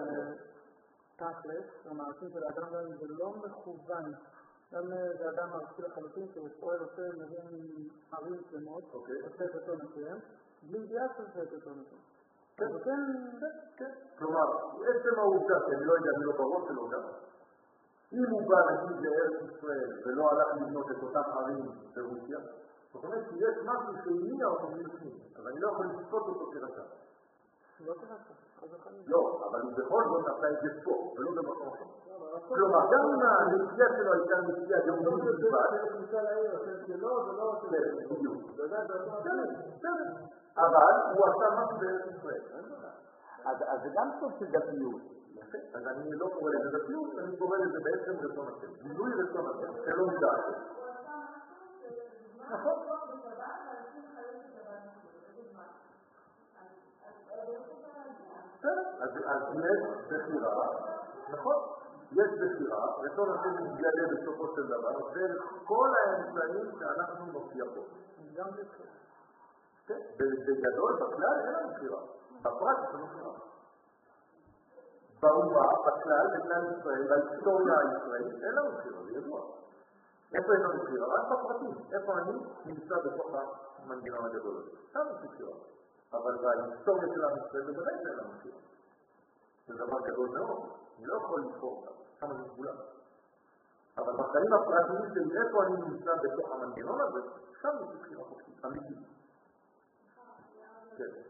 תכלס, המעשים של האדם גם זה לא מכוון. גם זה אדם ארצי לחלוטין שפועל עושה מבין ערים שלמות, עושה את אותו מסוים, בלי ידיעה שעושה את אותו מסוים. כן, כן, כן. כלומר, עצם העובדה, שאני לא יודע, אני לא בראש שלו גם, אם הוא בא נגיד לארץ ישראל ולא הלך לבנות את אותם ערים ברוסיה, זאת אומרת שיש משהו שהניע אותו מלפנים, אז אני לא יכול לצפות אותו כרצה. לא כרצה, אז החיים. לא, אבל הוא בכל זאת עשה את זה פה, ולא במקום אחר. כלומר, גם אם הנסיעה שלו הייתה נסיעה גאונית בלבד, הכניסה לעיר, השם שלו, זה לא עושה כן, בדיוק. באמת, זה לא עושה אבל הוא עשה משהו בארץ ישראל. אז זה גם סוג של דתיות. אז אני לא קורא לזה דתיות, אני קורא לזה בעצם רצון השם. גילוי רצון השם, שלא מדע השם. נכון. אז יש בחירה, נכון, יש בחירה, רצון השם מתגלה בסופו של דבר, וכל האמצעים שאנחנו נופיע פה. גם בחירה. כן, בגדול, בכלל אין לנו בחירה, בפרט יש לנו בחירה. באומה, בכלל, בכלל ישראל, בהיסטוריה הישראלית, אין לנו בחירה, זה ידוע. איפה יש לנו בחירה? רק בפרטים. איפה אני נמצא בתוך המנגנון הגדול הזה? שם יש בחירה. אבל בהיסטוריה של עם ישראל בוודאי אין לנו בחירה. זה דבר גדול מאוד, אני לא יכול לבחור אותם, שם זה גבולה. אבל בחיים הפרטיים שלי, איפה אני נמצא בתוך המנגנון הזה, שם יש בחירה חופשית, אמיתית. כן.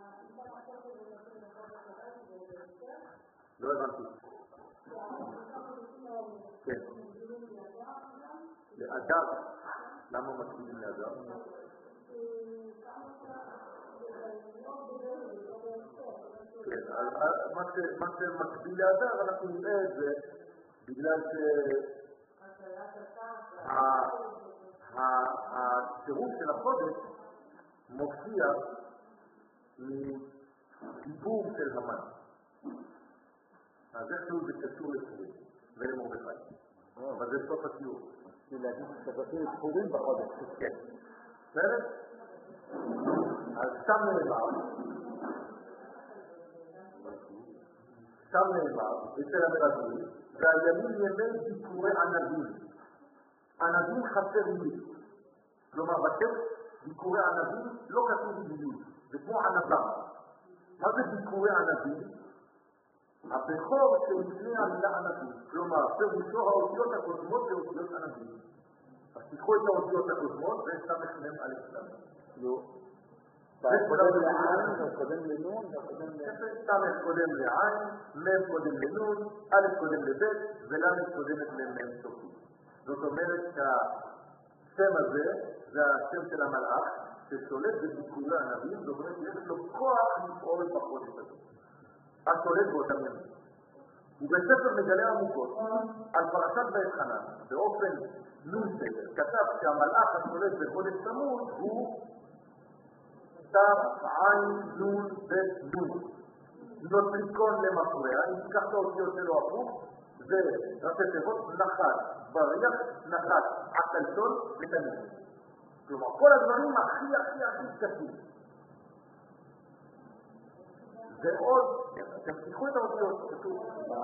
לא הבנתי. כן. לאדם. למה מקבילים לאדם? כן, מה שמקביל לאדם, אנחנו נראה את זה בגלל שהצירוף של החודש מופיע מדיבור של המן. אז איכשהו זה קשור לפורים ולמרדכי. אבל זה סוף השיעור. כי להגיד שתבטאו את פורים בחודש. כן. בסדר? אז שם נאמר, שם נאמר, אצל המרגלים, והימים ימי ביקורי ענבים. ענבים חסרים לי. כלומר, בטקסט ביקורי ענבים לא כתוב בדיוק. זה כמו ענבה. מה זה ביקורי ענבים? הבכור שלפני המילה ענבים. כלומר, פירושו האותיות הקודמות זה אותיות ענבים. אז תיקחו את האותיות הקודמות וסמך מם א' סמך. לא. קודם לעין, קודם לנון, קודם לעין. סמך קודם לעין, מם קודם לנון, א' קודם לב' ולמד קודמת למם סופי. זאת אומרת שהשם הזה זה השם של המלאך ששולט בביקורי ענבים, זאת אומרת שיש לו כוח לפעול בחודש הזה. השולט באותם ימים. ובספר מגלה עמוקות על פרשת בית חנן, באופן נון סדר, כתב שהמלאך השולט בחודש תמוז הוא תף עין נון בית נון. נוטריקון למפרע, אם תיקח את האותיות שלו הפוך, זה ראשי תיבות נחת, בריח, נחת, עקלתון ותמיד. כלומר, כל הדברים הכי הכי הכי קטים. ועוד, אתם תיקחו את האותיות, כתוב.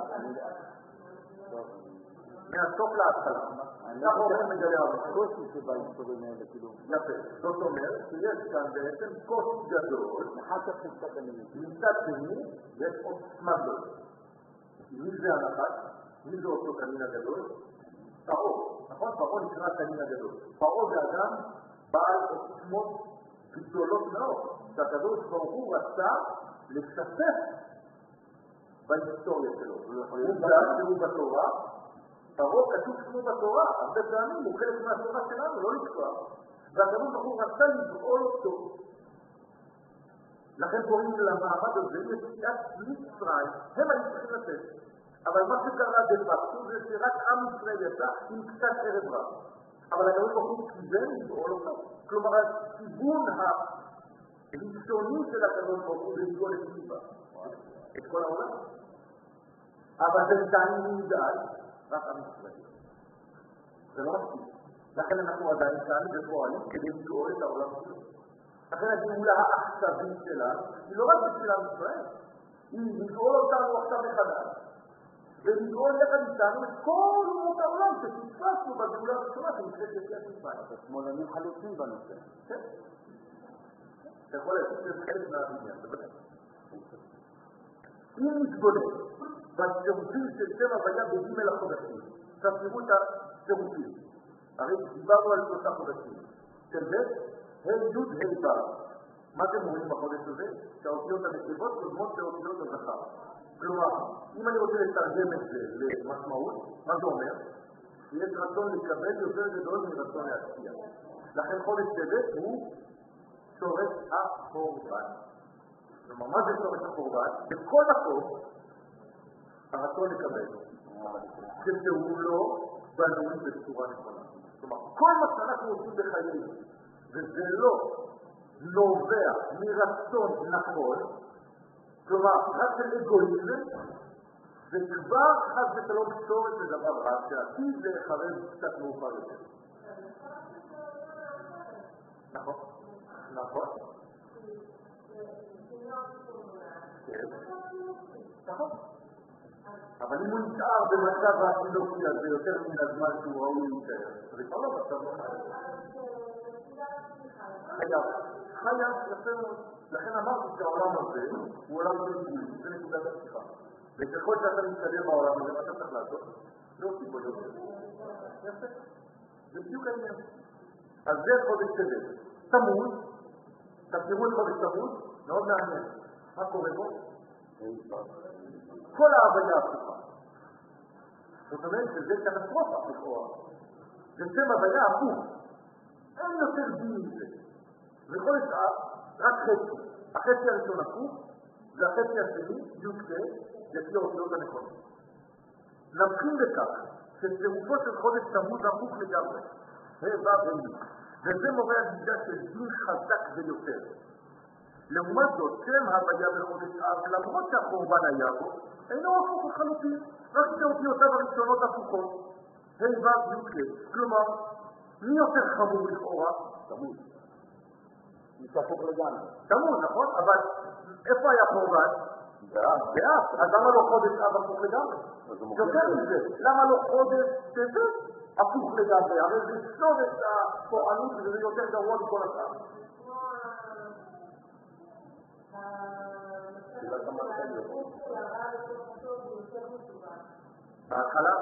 מהסוף להתחלה. כך אומר מגלה עמוק. קושי שבהיסטורים האלה, כאילו. יפה. זאת אומרת שיש כאן בעצם קושי גדול. אחר כך נמצא במילים. מצד שני, יש עוצמה גדול. מי זה הנחת? מי זה אותו תנין הגדול? פרעה. נכון? פרעה נקרא תנין הגדול. פרעה זה אדם בעל עוצמות גדולות מאוד. שהקדוש ברוך הוא רצה לשתף בהיסטוריה שלו. עובדה שהוא בתורה, פרעה כתוב שמו בתורה, הרבה פעמים הוא חלק מהתורה שלנו, לא לקבוע. והקדוש ברוך הוא רצה לגאול אותו. לכן קוראים למעמד הזה יציאת מצרים, הם היו צריכים לתת. אבל מה שקרה דה פקטו זה שרק עם ישראל יצא עם קצת ערב רב. אבל הקדוש ברוך הוא כיוון לגאול אותו. כלומר, הכיוון הראשוני של הקדוש ברוך הוא זה לגאול את ליבה, את כל העולם. אבל זה עדיין מודע, רק עם ישראל. זה לא מספיק. לכן אנחנו עדיין כאן ופועלים כדי לגאול את העולם שלו. לכן הגאולה העכשווית שלנו היא לא רק בשביל עם ישראל, היא לגאול אותנו עכשיו מחדש. ולגאול יחד איתנו את כל אומות העולם שתתפסנו בגאולה הראשונה שנקראת יציאת מצרים. אז השמאלנים חלוצים בנושא. כן. אתה יכול להגיד שזה חלק מהבניין, בוודאי. אם נתבונן בצירופים של שם הוויה בגימל החודשים, עכשיו תראו את הצירופים. הרי דיברנו על שלושה חודשים. של ב' ה' י' ה' ו'. מה אתם רואים בחודש הזה? שהאותיות הנקבות קודמות של אותיות הזכר. כלומר, אם אני רוצה לתרגם את זה למשמעות, מה זה אומר? שיש רצון לקבל יותר גדול מרצון להשפיע. לכן חודש טבת הוא שורש החורבן. כלומר, מה זה שורש החורבן? בכל מקום הרצון לקבל. כשהוא לא בנוי בצורה נכונה. כלומר, כל מה שאנחנו עושים בחיינו, וזה לא נובע מרצון נכון, כלומר, רק של אגואיזם, זה כבר חד ושלום שורש לדבר רע, שעתיד להיחרב קצת מאוחר יותר. נכון, נכון. כן, נכון. אבל אם הוא נשאר במצב החינוכי הזה יותר מן הזמן שהוא ראוי להישאר, זה כבר לא מצב לא חייב. חייב, חייב, יפה מאוד. לכן אמרתי שהעולם הזה הוא עולם של גבול, זה נקודת הפתיחה. וככל שאתה מתקדם בעולם הזה, מה אתה צריך לעשות? להוסיף בו יותר. יפה. זה בדיוק העניין. אז זה חודש טבת. תמוז, תראו את חודש תמוז, מאוד מעניין. מה קורה בו? כל ההוויה הפוכה. זאת אומרת שזה קטסטרופה לכאורה. זה שם הוויה הפוך. אין יותר דין מזה. וכל השאר, רק חצי. החצי הראשון הפוך, והחצי השני, י"ק, לפי האותיות הנכונות. נבחין בכך שצירופו של חודש תמוז הפוך לגמרי. הבא ביני. וזה מורה הגידה של דין חזק ביותר. לעומת זאת, שם הוויה בחודש אב, למרות שהחורבן היה בו, אינו הפוך לחלוטין, רק שאותיותיו הראשונות הפוכות. הבא י"ק. כלומר, מי יותר חמור לכאורה? תמוז. מתהפוך לגמרי. תמוז, נכון? אבל איפה היה חורבן? באב. באב. אז למה לא חודש אב הפוך לגמרי? יותר מזה. למה לא חודש טבת הפוך לגמרי? הרי זה שורש הפורענות וזה יותר גרוע מכל השאר. בהתחלה?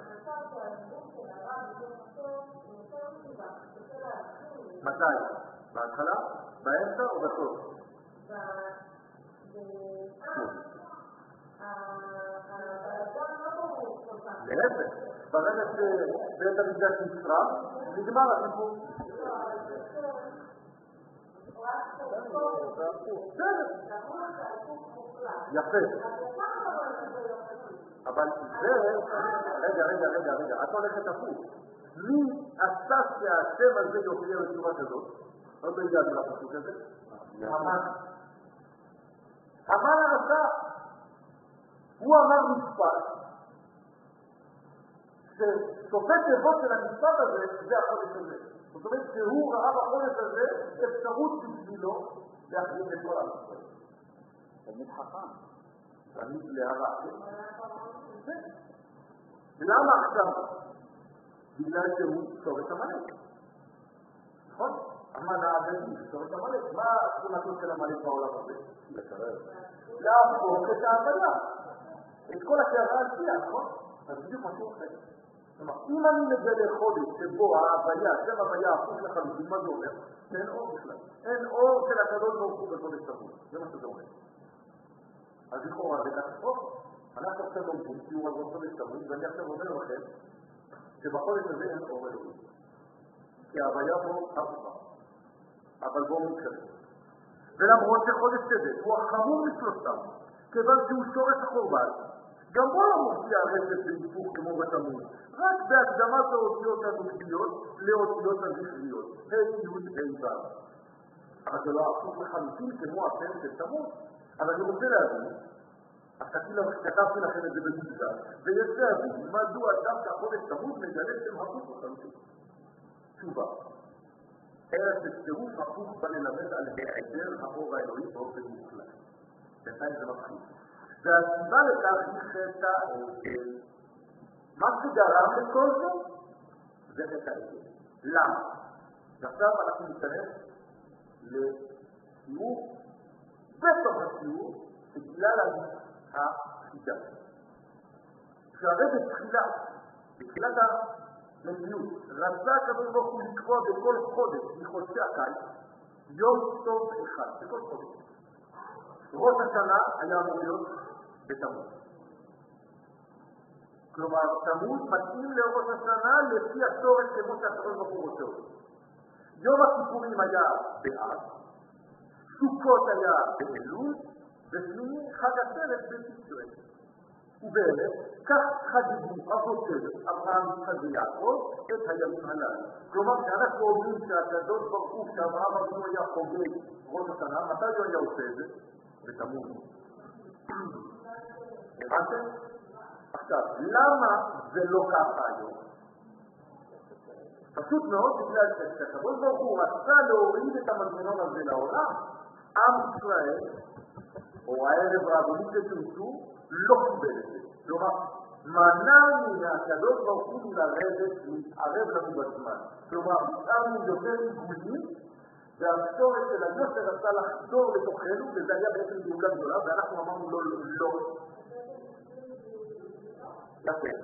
מתי? בהתחלה? באמצע או בסוף? להפך, ברגע שבית המקדש נשרף, נגמר הסיפור. יפה. אבל זה, רגע, רגע, רגע, רגע, את הולכת הפוך. מי עשה שהשם הזה יופיע בצורה כזאת? עוד לא הגעתי לפסוק הזה. המן. המן עשה. הוא אמר משפט. ששופט לבוא של המשפט הזה, זה החודש הזה. זאת אומרת שהוא ראה בחודש הזה אפשרות בשבילו להחליט את כל המשפט. תמיד חכם. תמיד להרע. למה עכשיו? בגלל שהוא שורש המלך. נכון? המן האגדי, שורש המלך. מה התכונתו של המלך בעולם הזה? לקרב. להפוך את ההוויה. את כל הקערה על פיה, נכון? אז בדיוק משהו אחר. כלומר, אם אני מגלה חודש שבו ההוויה, שם הוויה הפוך לחלוטין, מה זה אומר? אין אור בכלל. אין אור של הקדוש ברוך הוא בחודש תמוז. זה מה שזה אומר. אז לכאורה זה קטסטרופה. אנחנו עכשיו לומדים שיעור על חודש תמוז, ואני עכשיו אומר לכם שבחודש הזה אין אור אלוהים. כי ההוויה בו הפוכה. אבל בואו מתקדם. ולמרות שחודש טבת הוא החמור משלושתם, כיוון שהוא שורש החורבן, גם בו לא מופיע רצף בהיפוך כמו בתמוז, רק בהקדמת האותיות הנוגדיות לאותיות הזכריות, ה' י' ה' ו'. אבל זה לא הפוך לחלוטין כמו הפרק של תמוז. אבל אני רוצה להבין, כתבתי לכם את זה במגזר, ויש להבין מדוע דווקא חודש תמוז מגלה שם הפוך לחלוטין. תשובה, ערך בצירוף הפוך בא ללמד על היעדר האור האלוהי באופן מוחלט. בינתיים זה מתחיל. והסיבה לכך היא חטא העגל. מה שגרם לכל זה? זה חטא העגל. למה? ועכשיו אנחנו ניכנס לשיעור, בסוף השיעור, בגלל החידה. שהרי בתחילה, בתחילת המציאות, רצה הקדוש ברוך הוא לקבוע בכל חודש מחודשי הקיץ יום טוב אחד, בכל חודש. ראש השנה היה אמור להיות בתמוז. כלומר, תמוז מתאים לראש השנה לפי הצורך כמו שהקדוש ברוך הוא רוצה אותו. יום הכיפורים היה באב, סוכות היה באלול, ושמיני חג הסרט בתשרי. ובאמת, כך חגגו אבותינו, אברהם, יצחק ויעקב, את הימים הללו. כלומר, כשאנחנו אומרים שהקדוש ברוך הוא, כשאברהם אבינו היה חוגג ראש השנה, מתי הוא היה עושה את זה? בתמוז. הבנתם? עכשיו, למה זה לא ככה היום? פשוט מאוד בגלל שהקדוש ברוך הוא רצה להוריד את המנגנון הזה לעולם, עם ישראל, או הערב רבנית שתמצאו, לא קיבל את זה. כלומר, מנע מהקדוש ברוך הוא לרדת, להתערב לנו בזמן. כלומר, נשארנו יותר עיגולים, והמסורת של היושר רצה לחדור לתוכנו, וזה היה בעצם גאולה גדולה, ואנחנו אמרנו לו לא. יפה.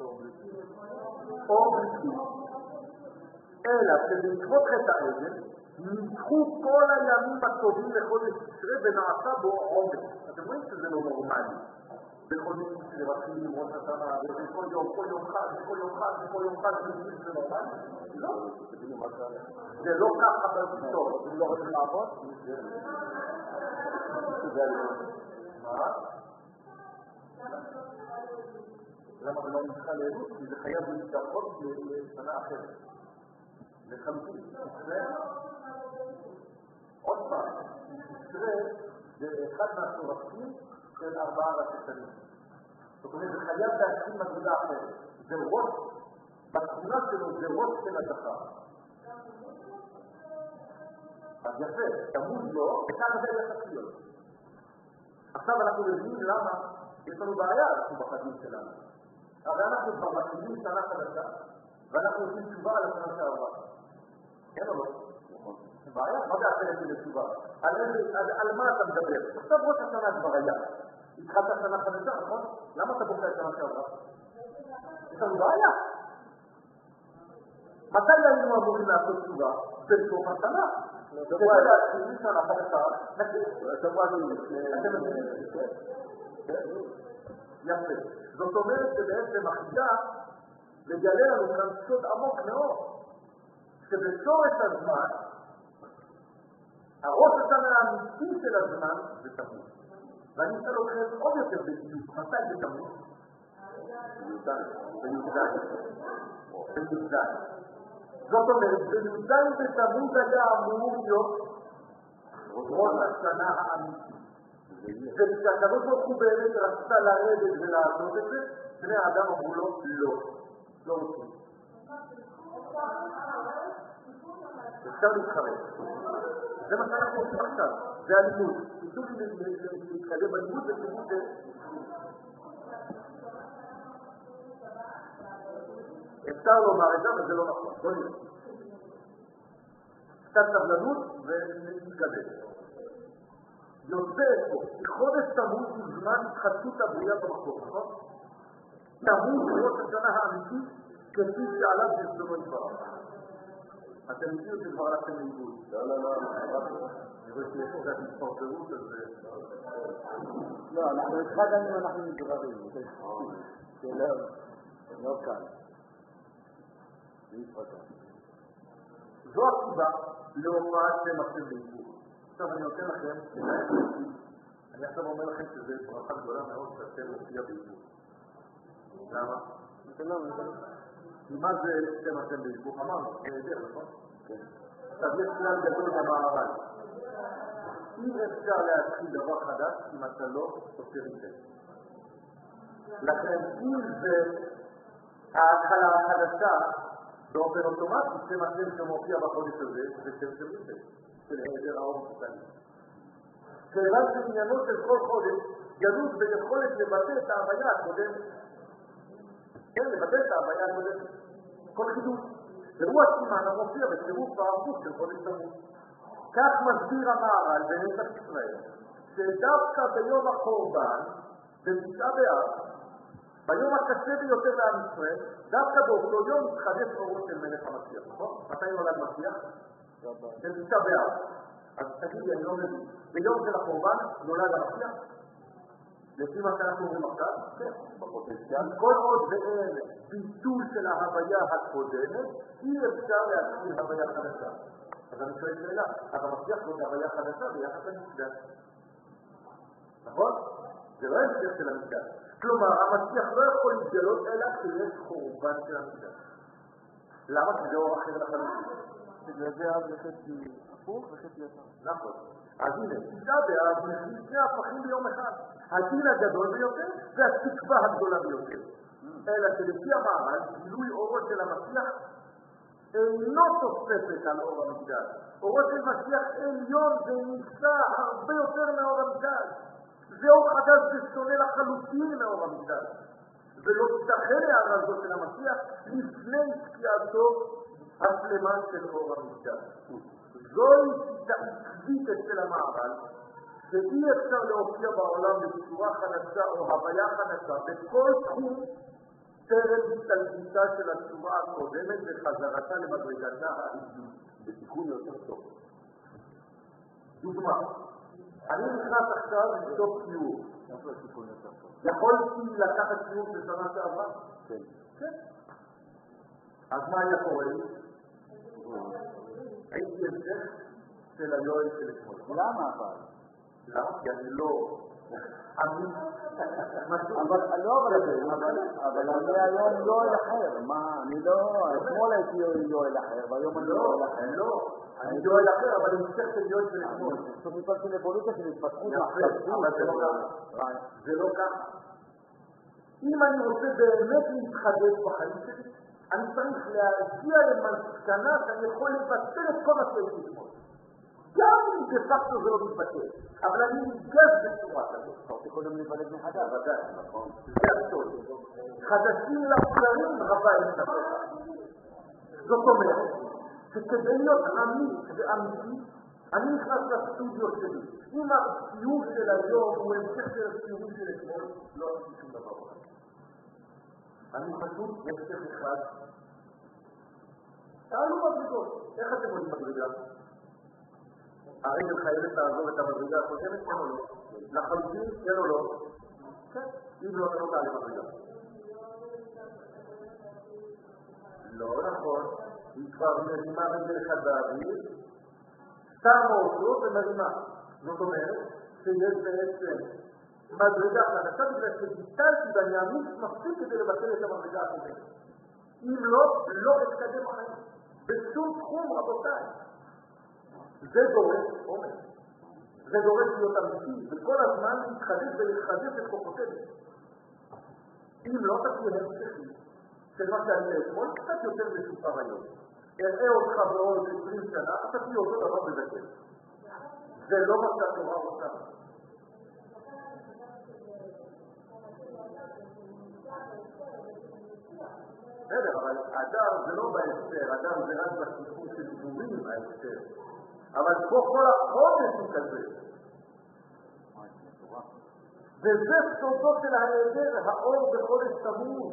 או בלי. אלא שבעקבות חטא העגל, נדחו כל הימים הטובים לחודש תשרי ונעשה בו עומק. אתם רואים שזה לא נורמלי. בחודש תשרי מתחילים ראש השנה, וכל יום, כל יום חג, וכל יום חג, וכל יום חג, זה נורמלי? לא. זה לא ככה בזיתות. זה לא רוצים לעבוד? מה? למה זה לא נדחה לעלות? כי זה חייב להתקרחות לשנה אחרת. לחלוטין. תשרי? עוד פעם. תשרי זה אחד מהשורשים של ארבעה ראשי שנים. זאת אומרת, זה חייב להתחיל מדרגה אחרת. זה ראש, בתכונה שלו זה ראש של הזכר. אז יפה, תמוז לא, וכאן זה יחד להיות. עכשיו אנחנו מבינים למה יש לנו בעיה אנחנו בחגים שלנו. אבל אנחנו כבר מתחילים שנה חדשה, ואנחנו עושים תשובה על השנה שעברה. כן או לא? בעיה? מה זה אחרת של תשובה? על מה אתה מדבר? עכשיו ראש השנה כבר היה. התחלת שנה חדשה, נכון? למה אתה בוחר את שנה שעברה? יש לנו בעיה. מתי היינו אמורים לעשות תשובה? בסוף השנה. שבוע להתחיל שנה חדשה, נקליט. שבוע אתם מבינים? יפה. זאת אומרת שבעצם החידה לגלה לנו כאן סוד עמוק מאוד, שבשורש הזמן, הראש השנה האמיתי של הזמן זה תמוז. ואני אשאל אתכם עוד יותר בדיוק, מתי זה תמוז? בי"ז. בי"ז. זאת אומרת, בי"ז בתמוז היה אמור להיות ראש השנה האמיתי. וכשהקדוש ברוך הוא באמת רצה לרדת ולעשות את זה, בני האדם אמרו לו לא, לא רוצים. אפשר להתחרט. זה מה שאנחנו עושים עכשיו, זה הלימוד. תיתנו לי להתקדם בלימוד ותראו ש... אפשר לומר את זה, אבל זה לא נכון. בוא נראה. קצת סבלנות ונתקדם. יוצא פה, כי חודש תמוז הוא זמן התחדשות הבריאה במקום, נכון? תמוז הוא ראש השנה האמיתי כפי שעליו ברצונו יתברך. אתם יודעים שכבר הלכתם לאיבוד. לא, לא, לא. אני רואה שיש פה קצת התפרסרות, אז... לא, אנחנו איתך גם אם אנחנו מתגברים. זה לא קל. זו הסיבה להופעת שם השם לאיבוד. עכשיו אני נותן לכם, אני עכשיו אומר לכם שזה ברכה גדולה מאוד שהשם מופיע באיבוד. למה? כי מה זה שם השם בהיפוך? אמרנו, נהדר, נכון? עכשיו יש כלל גדול במערב. אי אפשר להתחיל דבר חדש אם אתה לא עושה ריסט. לכן אם זה ההתחלה החדשה באופן אוטומטי, שם השם שמופיע בחודש הזה זה שם של ריסט, של היעדר האור הקטני. כיוון שעניינו של כל חודש גדול ביכולת לבטא את ההוויה הקודמת. כן, לבטא את ההוויה הקודמת. כל חידוש. והוא הסימן המופיע בצירוף הערבות של חודש תמוז. כך מסביר המהר"ל בנצח ישראל, שדווקא ביום החורבן, בתשעה באב, ביום הקשה ביותר לעם ישראל, דווקא באותו יום מתחדש אורו של מלך המשיח, נכון? מתי נולד משיח? בתשעה באב. אז תגידי, אני לא מבין, ביום של החורבן נולד המשיח? לפי מה שאנחנו אומרים עכשיו? כן, בפוטנציאל. כל עוד ואין ביטול של ההוויה הקודמת, אי אפשר להתחיל הוויה חדשה. אז אני שואל שאלה, אז המשיח זאת הוויה חדשה ביחס למקדש. נכון? זה לא המשך של המקדש. כלומר, המשיח לא יכול להתגלות אלא כשיש חורבן של המקדש. למה? כי זה אור אחר לחלוטין. בגלל זה אז לחצי הפוך וחצי ישר. נכון. אז הנה, תשעה באב נכניס שני הפכים ביום אחד. הדין הגדול ביותר והתקווה הגדולה ביותר. אלא שלפי המהר"ל, גילוי אורו של המשיח אינו תוספת על אור המקדש. אורו של משיח עליון ונמצא הרבה יותר מאור המקדש. זה אור חדש ושונה לחלוטין מאור המקדש. ולא תתכן הערה הזאת של המשיח לפני תקיעתו השלמה של אור המקדש. זוהי שיטה עקבית אצל המהר"ל, שאי אפשר להופיע בעולם בצורה חדשה או הוויה חדשה בכל תחום טרם השתלטותה של הצורה הקודמת וחזרתה למדרגתה העיקרית בתיקון יותר טוב. דוגמה, אני נכנס עכשיו לתוך שיעור. יכולתי לקחת שיעור של שנה שעברה? כן. כן. אז מה היה קורה לי? הייתי המשך של היואל של אתמול. למה אבל? למה? כי אני לא אמין. אבל לא, אבל אני היום יואל אחר. מה? אני לא... אתמול הייתי יואל אחר, והיום אני יואל אחר. לא, אני יואל אחר, אבל המשך של יואל של אתמול. זאת מפעל של אבולוציה של התפתחות. אבל זה לא ככה. זה לא ככה. אם אני רוצה באמת להתחדש בחיים שלי, אני צריך להגיע למסקנה שאני יכול לבטל את כל מה שהייתי אתמול. גם אם דה פקטו זה לא מתבטל, אבל אני ניגש בצורה כזאת. אתה רוצה קודם להיוולד מחדש. ודאי, נכון. זה הסוד. חדשים לבקרים רבה את הפתח. זאת אומרת, שכדי להיות אמיץ ואמיתי, אני נכנס לסטודיו שלי. אם הציור של היום הוא המשך של הציורים של אתמול, לא עשיתי שום דבר. אני פשוט המשך אחד. תעלו מדרגות. איך אתם עולים מדרגה? הרגל חייבת לעזוב את המדרגה הקודמת, כן או לא? לחלוטין, כן או לא? כן. אם לא, לא תעלה מדרגה. לא נכון. היא כבר מרימה רגל אחד באוויר, שמה אותו ומרימה. זאת אומרת שיש בעצם מדרגה חדשה בגלל שביטלתי ואני אמיץ מספיק כדי לבטל את המדרגה הקודמת. אם לא, לא אתקדם החיים. בשום תחום, רבותיי. זה דורש אומץ. זה דורש להיות אמיתי, וכל הזמן להתחדש ולהתחדש את כוחותינו. אם לא תהיה המשכי, של מה שאני אתמול, קצת יותר משופר היום. אראה אותך בעוד עשרים שנה, אתה תהיה אותו דבר בבקר. זה לא מה שהתורה רוצה. בסדר, אבל אדם זה לא בהסתר, אדם זה רק בסיפור של דיבורים ההסתר. אבל פה כל החודש הוא כזה. וזה סודו של ההיעדר, האור בחודש תמוז.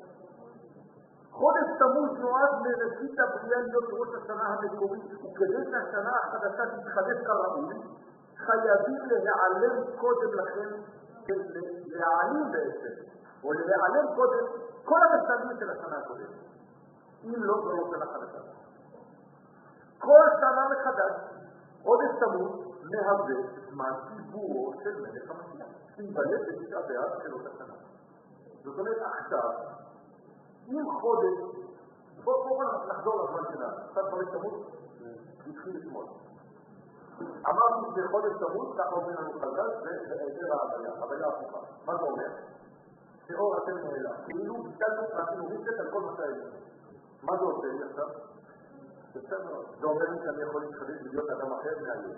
חודש תמוז נועד לראשית הבריאה להיות ראש השנה המקורית, וכדי שהשנה החדשה תתחדש כראוי, חייבים להיעלם קודם לכן, להעלים בעצם, או להיעלם קודם כל המסתמים של השנה הקודמת. אם לא, זה לא שנה חדשה. כל שנה מחדש, חודש תמוז מהווה זמן עיבורו של מלך המשיח, שיבלט בתשעה באב של אותה שנה. זאת אומרת, עכשיו, אם חודש, בואו נחזור לזמן שלנו, עכשיו חודש תמוז, התחיל אתמול. אמרתי שחודש תמוז, ככה אומרים לנו חז"ל, זה היעדר ההוויה, ההוויה הפוכה. מה זה אומר? שאור אתם נעלם, כאילו ביטלנו עשינו ריסט על כל מה שהיה. מה זה עושה לי עכשיו? בסדר, זה אומר לי שאני יכול להתחדש ולהיות אדם אחר מהיום.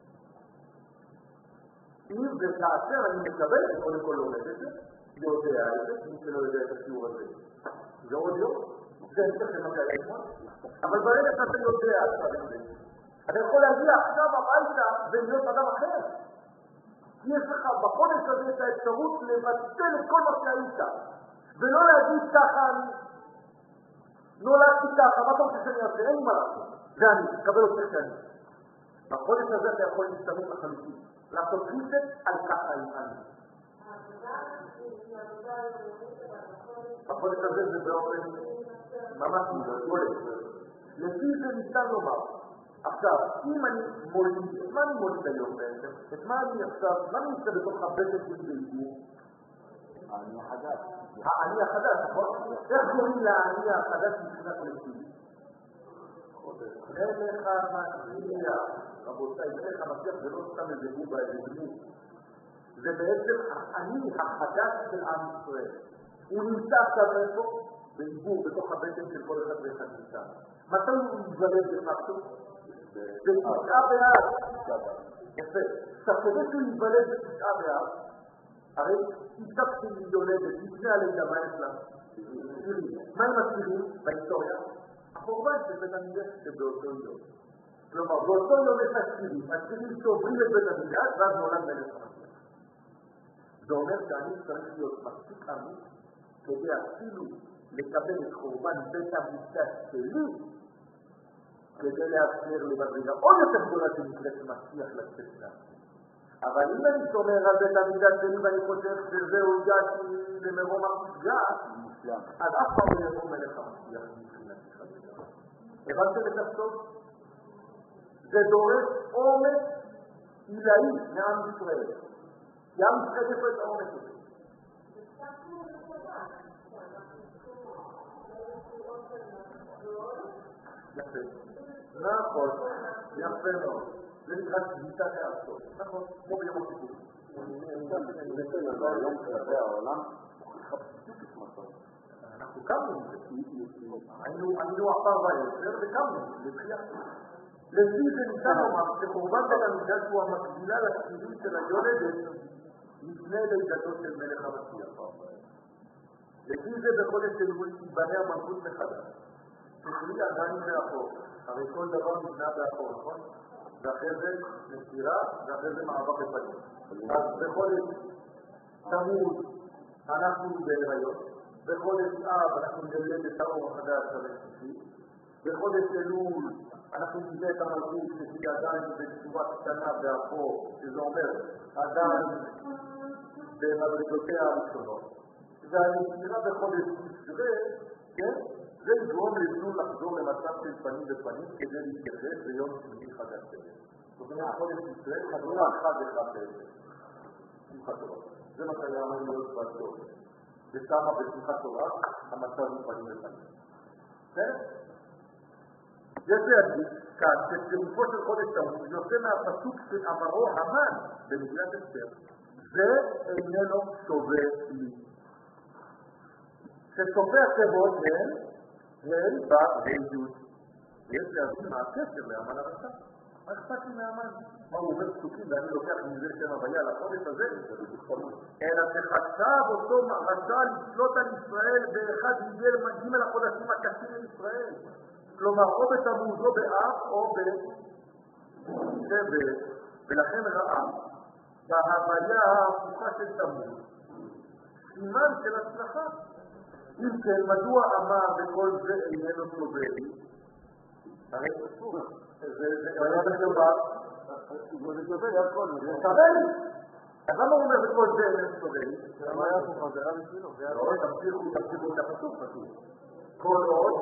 אם וכאשר אני מקבל, קודם כל לומד את זה, יודע את זה, מי שלא יודע את השיעור הזה. זה עוד יום, זה המשך למה שהיה אתמול. אבל ברגע שאתה יודע עכשיו את זה, אתה יכול להגיע עכשיו הביתה ולהיות אדם אחר. כי יש לך בחודש הזה את האפשרות לבטל את כל מה שהיית, ולא להגיד ככה אני נולדתי ככה, מה אתה רוצה שאני אעשה? אין לי מה לעשות. זה אני, תקבל אותי שאני. בחודש הזה אתה יכול להסתמך לחלוטין. לעשות ריסט על ככה אני אני. החודש הזה זה באופן ממש מולד. לפי זה ניתן לומר. עכשיו, אם אני מוליד, את מה אני מוליד היום בעצם? את מה אני עכשיו, מה אני עושה בתוך הבטן שלי בעיבור? אני החדש. האני החדש, נכון? איך קוראים לאני החדש מבחינה קולקטיבית? מלך המשיח, רבותיי, מלך המשיח זה לא סתם איזה בובה, איזה דמות. זה בעצם האני החדש של עם ישראל. הוא נמצא עכשיו איפה? בעיבור, בתוך הבטן של כל אחד ואחד נמצא. מתי הוא מתגלד במשהו? בתשעה באב. יפה. עכשיו כדי שהוא יתבלד בתשעה באב, הרי תשתקתי יולדת, לפני הלידה, מה יש לה? מה הם מסבירים בהיסטוריה? החורבן של בית המקדש שבאותו יום. כלומר, באותו יום יש הסבירים, הסבירים שעוברים את בית המקדש, ואז נולד מלך המשיח. זה אומר שאני צריך להיות מספיק אמיץ כדי אפילו לקבל את חורבן בית המקדש שלי, כדי לאפשר למדרגה עוד יותר גדולה שנקראת משיח לצאת לעצמי. אבל אם אני שומר על בית המקדש שלי ואני חושב שזהו הגעתי למרום הפסגה, אז אף פעם לא יבוא מלך המשיח מבחינתי חדשה. הבנתם את הסוף? זה דורש אומץ עילאי מעם ישראל. כי עם ישראל יש לו את האומץ הזה. יפה. נכון, יפה מאוד. זה נקרא שביתת הארצות. נכון, כמו ביום הכיפורים. היום כלפי העולם, מוכיחה בדיוק את מצב. אנחנו קמנו מזה. היינו עפר והיוצר וקמנו לבחייה. לפי זה ניתן לומר שחורבן בית המקדש הוא המקבילה לצבירים של היולדת לפני לידתו של מלך המשיח. לפי זה בחודש אלול תיבנה המלכות מחדש. תחלי עדיין מאחור. הרי כל דבר נבנה באחור, נכון? ואחרי זה נסירה, ואחרי זה מעבר בפנים. אז בחודש תמוז אנחנו בהיריון, בחודש אב אנחנו נלד את האור החדש הרציפי, בחודש אלול אנחנו נבנה את המלכות שתהיה עדיין בצורה קטנה באחור, שזה אומר עדיין במדרגותיה הראשונות. והנסירה בחודש תשרה, כן? זה יגרום לבנו לחזור למצב של פנים בפנים כדי להתייחס ביום שמיני חדש כזה. זאת אומרת, חודש ישראל חזרה אחד אחד בעצם. שמחת תורה. זה מה שהיה אמור להיות בסוף. ושמה בשמחת תורה, המצב הוא פנים בפנים. כן? יש להגיד כאן שצירופו של חודש תמוז יוצא מהפסוק של אמרו המן במגילת אסתר. זה איננו שווה לי. שסופי התיבות הן הן בא ויוד. ויש להבין מה הקשר לאמן הרשע. מה אכפת לי מהמן? מה הוא אומר פסוקים ואני לוקח מזה שם הוויה לחודש הזה? אלא שחשב אותו רשע לשלוט על ישראל באחד מגיעים החודשים הקשים לישראל. כלומר, או בתמוז, או באב, או בשבט. ולכן ראה בהוויה ההפוכה של תמוז סימן של הצלחה. אם כן, מדוע אמר בכל זה איננו סובל? הרי זה היה בסובל. זה סובל, הכל. זה סובל. אז למה הוא אומר בכל זה איננו סובל? זה היה פה חזרה בשבילו. לא, תמשיכו, תמשיכו את הפסוק פשוט. כל עוד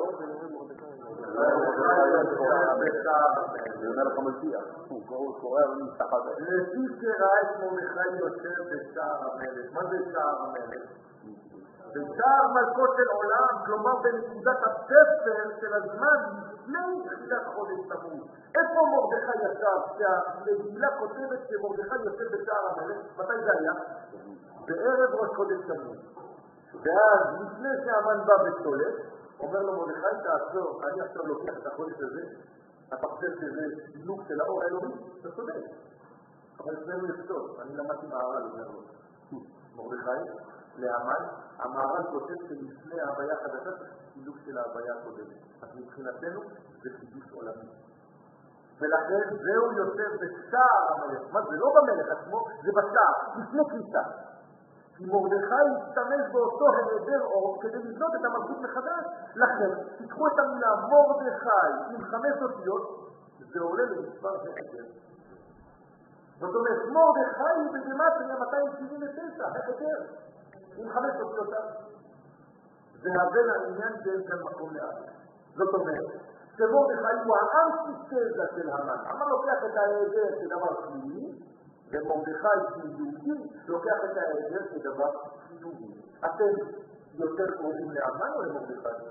זה אומר לך משיח. הוא קורא אבל משתחת. לפי שראה את מרדכי יושב בשער המלך. מה זה שער המלך? בשער מלכות של עולם, כלומר בנקודת התפר של הזמן לפני תחילת חודש תמוז. איפה מרדכי ישב? שהמגילה כותבת שמרדכי יושב בשער המלך, מתי זה היה? בערב ראש חודש תמוז. ואז לפני שהמן בא וצולט, אומר לו מרדכי, תעצור, אני עכשיו לוקח את החודש הזה, אתה חושב שזה סילוק של האור האלוהי? אתה צודק. אבל אצלנו יש טוב, אני למדתי מהר"ל, אומר לו. מרדכי, להמן, המהר"ל כותב שלפני ההוויה החדשה זה סילוק של ההוויה הקודמת. אז מבחינתנו זה חידוש עולמי. ולכן זהו יושב בשער המלך. מה זה? לא במלך עצמו, זה בשער, לפני כניסה. כי מרדכי ישתמש באותו היעדר אור כדי לבנות את המלכות מחדש. לכן, תיקחו את המילה מרדכי עם חמש אותיות, זה עולה למספר היעדר. זאת אומרת, מרדכי הוא בגימטריה מאתיים שבעים ותשע, היעדר, עם חמש אותיות. זה הבן העניין שאין כאן מקום לאט. זאת אומרת, שמרדכי הוא האנטיתזה של המן. המן לוקח את ההיעדר כדבר שלילי, ומרדכי שהוא יהודי לוקח את ההיעדר כדבר חיובי. אתם יותר קרובים להמן או למרדכי?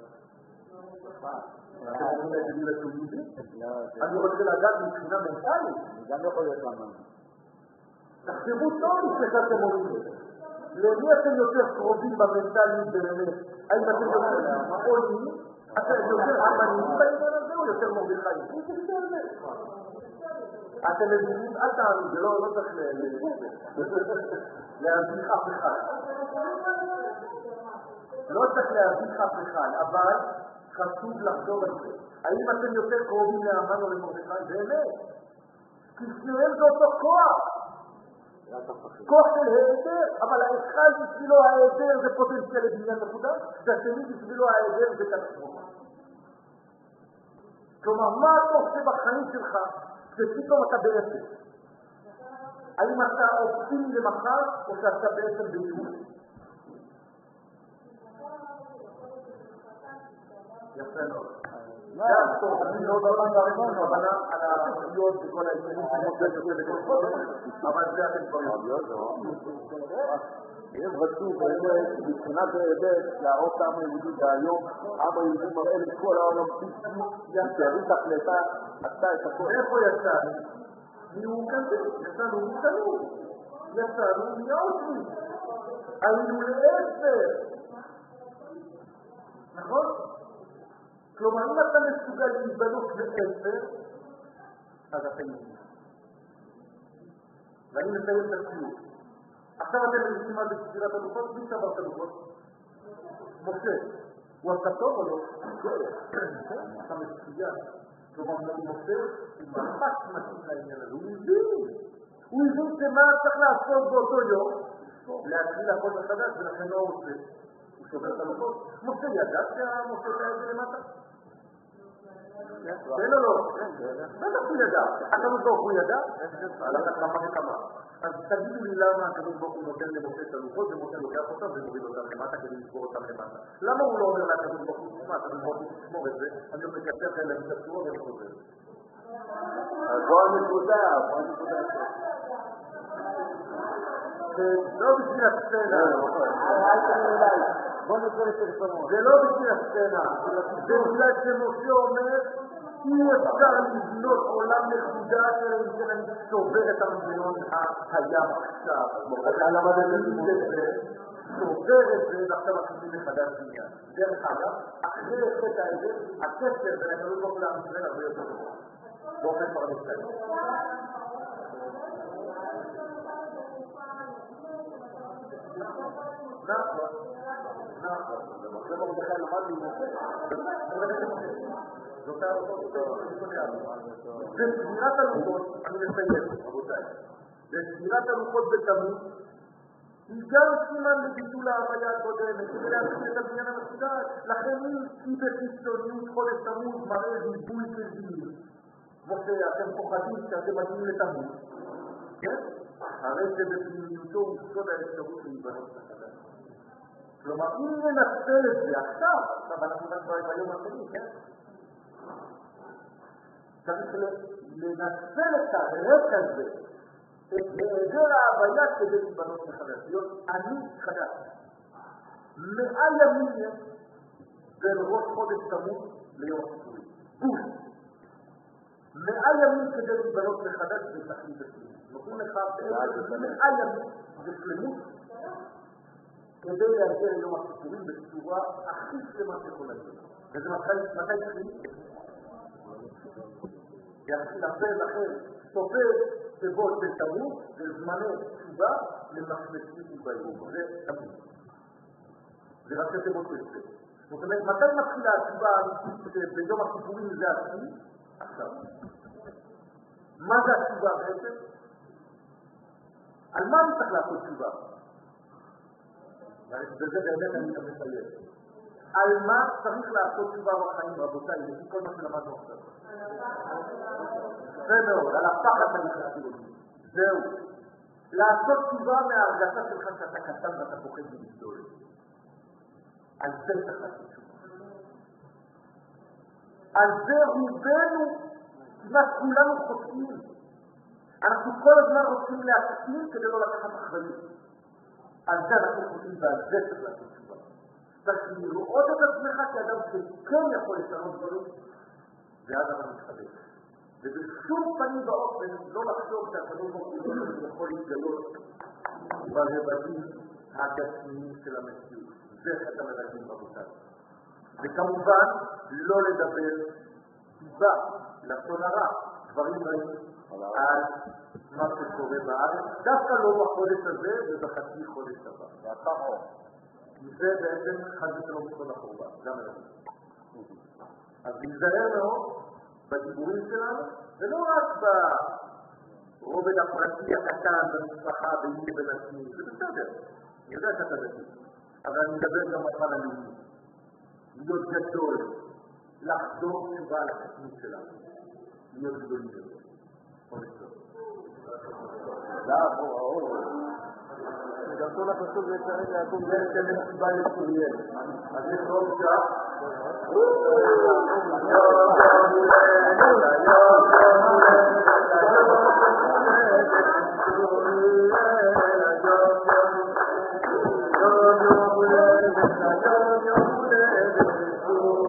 אתם אומרים להגיד את היהודי? אני רוצה לדעת מבחינה מנטלית. אני גם לא יכול להיות המן. תחשבו טוב לפני שאתם אומרים. למי אתם יותר קרובים במנטליות באמת? האם אתם יותר עולים? אתם יותר אמנים בעניין הזה או יותר מרדכי? אתם מבינים? אל תענו, זה לא צריך להביך אף אחד. לא צריך להביך אף אחד, אבל חשוב לחזור על זה. האם אתם יותר קרובים לאמן או למרדכי? באמת. כי שניהם זה אותו כוח. כוח של העדר, אבל האחד בשבילו העדר זה פוטנציאל לבניין מחודש, והשני בשבילו העדר זה קטסטרופה. כלומר, מה אתה עושה בחיים שלך שפתאום אתה באפס? האם אתה אופטימי למחר או שאתה בעצם בייאוש? יפה מאוד. גם טוב, אני לא דבר דרכון, אבל על האחריות וכל העניינים שמוצאת את זה בכל חודש, אבל זה אתם כבר יודעים. הם רצו באמת, מבחינת היבט, להראות העם היהודי והיום, העם היהודי מראה לכל העולם פיצו, יצארית החלטה, עשתה את הכל. איפה יצאנו? מיהוקנדים, יצאנו מכלום, יצאנו מאושוויץ, היינו לעשר. נכון? כלומר, אם אתה מסוגל להיבנות לעשר, אז אתה יהודי. ואני מסיים את הציור. עכשיו אתם מנסים מה בספירת הלוחות? מי שבר את הלוחות? משה. הוא עשה טוב או לא? אתה מצוין. כלומר, משה הוא ממש מתאים לעניין הזה. הוא הבין. הוא הבין שמה צריך לעשות באותו יום? להתחיל הכל מחדש, ולכן לא הוא עושה. הוא שובר את הלוחות. משה ידע שהמשה היה את זה למטה? כן או לא? בטח הוא ידע. הקדוש ברוך הוא ידע? הלכת כמה וכמה. אז תגידו לי למה הקדוש ברוך הוא נותן למשה את הלוחות ומשה לוקח אותם ומוריד אותם למטה כדי לסגור אותם למטה. למה הוא לא אומר לקדוש ברוך הוא תשמע, הקדוש ברוך הוא תשמור את זה, אני לא מקצר כאלה את הצורה ואני חוזר. אז בוא נקודה, בוא נקודה. לא בשביל הסצנה. בוא נקודה לסרטונות. זה לא בשביל הסצנה. זה בגלל שמשה אומר אי אפשר לבנות עולם מחודש אלא אם כן אני שובר את המנגנון הקיים עכשיו. על המדעים של זה, שובר את זה ועכשיו מתחילים מחדש בניין. דרך אגב, אחרי חטא העבר, הקשר בין הקדוש ברוך הוא לעם ישראל הרבה יותר טוב. באופן פרדוקסלי. נכון, נכון. זה מרדכי למד ממשה. זאת סגירת הלוחות, אני מסיים, רבותיי. וסגירת הלוחות בתמוז היא גם סימן לביטול ההוויה הקודמת, כדי להביא את הבניין המחודש. לכן היא בחיצוניות חודש תמוז מראה ריבוי של דינים. כמו שאתם פוחדים שאתם מגיעים לתמוז. כן? הרי שבפנימיותו הוא סוד האפשרות להיבנות מחדש. כלומר, אם ננצל את זה עכשיו, עכשיו אנחנו כבר ביום השני, כן? צריך לנצל את הרק הזה, את היעדר ההוויה כדי להיבנות מחדש, להיות אני חדש. מאה ימים יש בין ראש חודש תמוז ליום הכיפורים. בול. מאה ימים כדי להתבלות מחדש ותכלית השלמות. נותנים לך בעצם מאה ימים בשלמות כדי להגיע ליום הכיפורים בצורה הכי שלמה שיכולה להיות. וזה מתי התחיל? יתחיל הרבה לכם סופר תיבות בתמוז וזמני תשובה למשמשים ובעירום. זה תמיד. זה רק תיבות בסדר. זאת אומרת, מתי מתחילה התשובה האמיתית ביום הכיפורים זה השיא? עכשיו. מה זה התשובה בעצם? על מה אני צריך לעשות תשובה? וזה באמת אני גם מסיים. על מה צריך לעשות תשובה בחיים, רבותיי, לפי כל מה שלמדנו עכשיו? זה מאוד, על הפחד אני חשוב אותי. זהו. לעשות תשובה מההרגשה שלך שאתה קטן ואתה פוחד מגדול. על זה צריך לעשות תשובה. על זה רובנו, כמעט כולנו חושבים. אנחנו כל הזמן רוצים להקטין כדי לא לקחת אחריות. על זה אנחנו חושבים ועל זה צריך לעשות תשובה. צריך לראות את עצמך כאדם שכן יכול לשנות דברים, ואז אתה מתחדש. ובשום פנים באופן לא לחשוב שהקדוש ברוך הוא יכול להתגלות ברבדים הגשמיים של המציאות. זה שאתה מדברים רבותיי. וכמובן לא לדבר סיבה, לשון הרע, דברים רעים על מה שקורה בארץ, דווקא לא בחודש הזה ובחצי חודש הבא. והפעם כי זה בעצם חד ושלום בכל החורבן, גם אלינו. אז נזהר מאוד בדיבורים שלנו, ולא רק ברובד הפרטי הקטן במשפחה, ביני ובין עצמי, זה בסדר, אני יודע שאתה דתי, אבל אני מדבר גם בפן הלאומי, להיות גדול, לחזור תשובה על התכנית שלנו, להיות גדולים יותר. חודש טוב. לא, ברור. גם כל הפסוק זה צריך להקום זה כמסיבה לצוריאל. אז יש עוד שעה?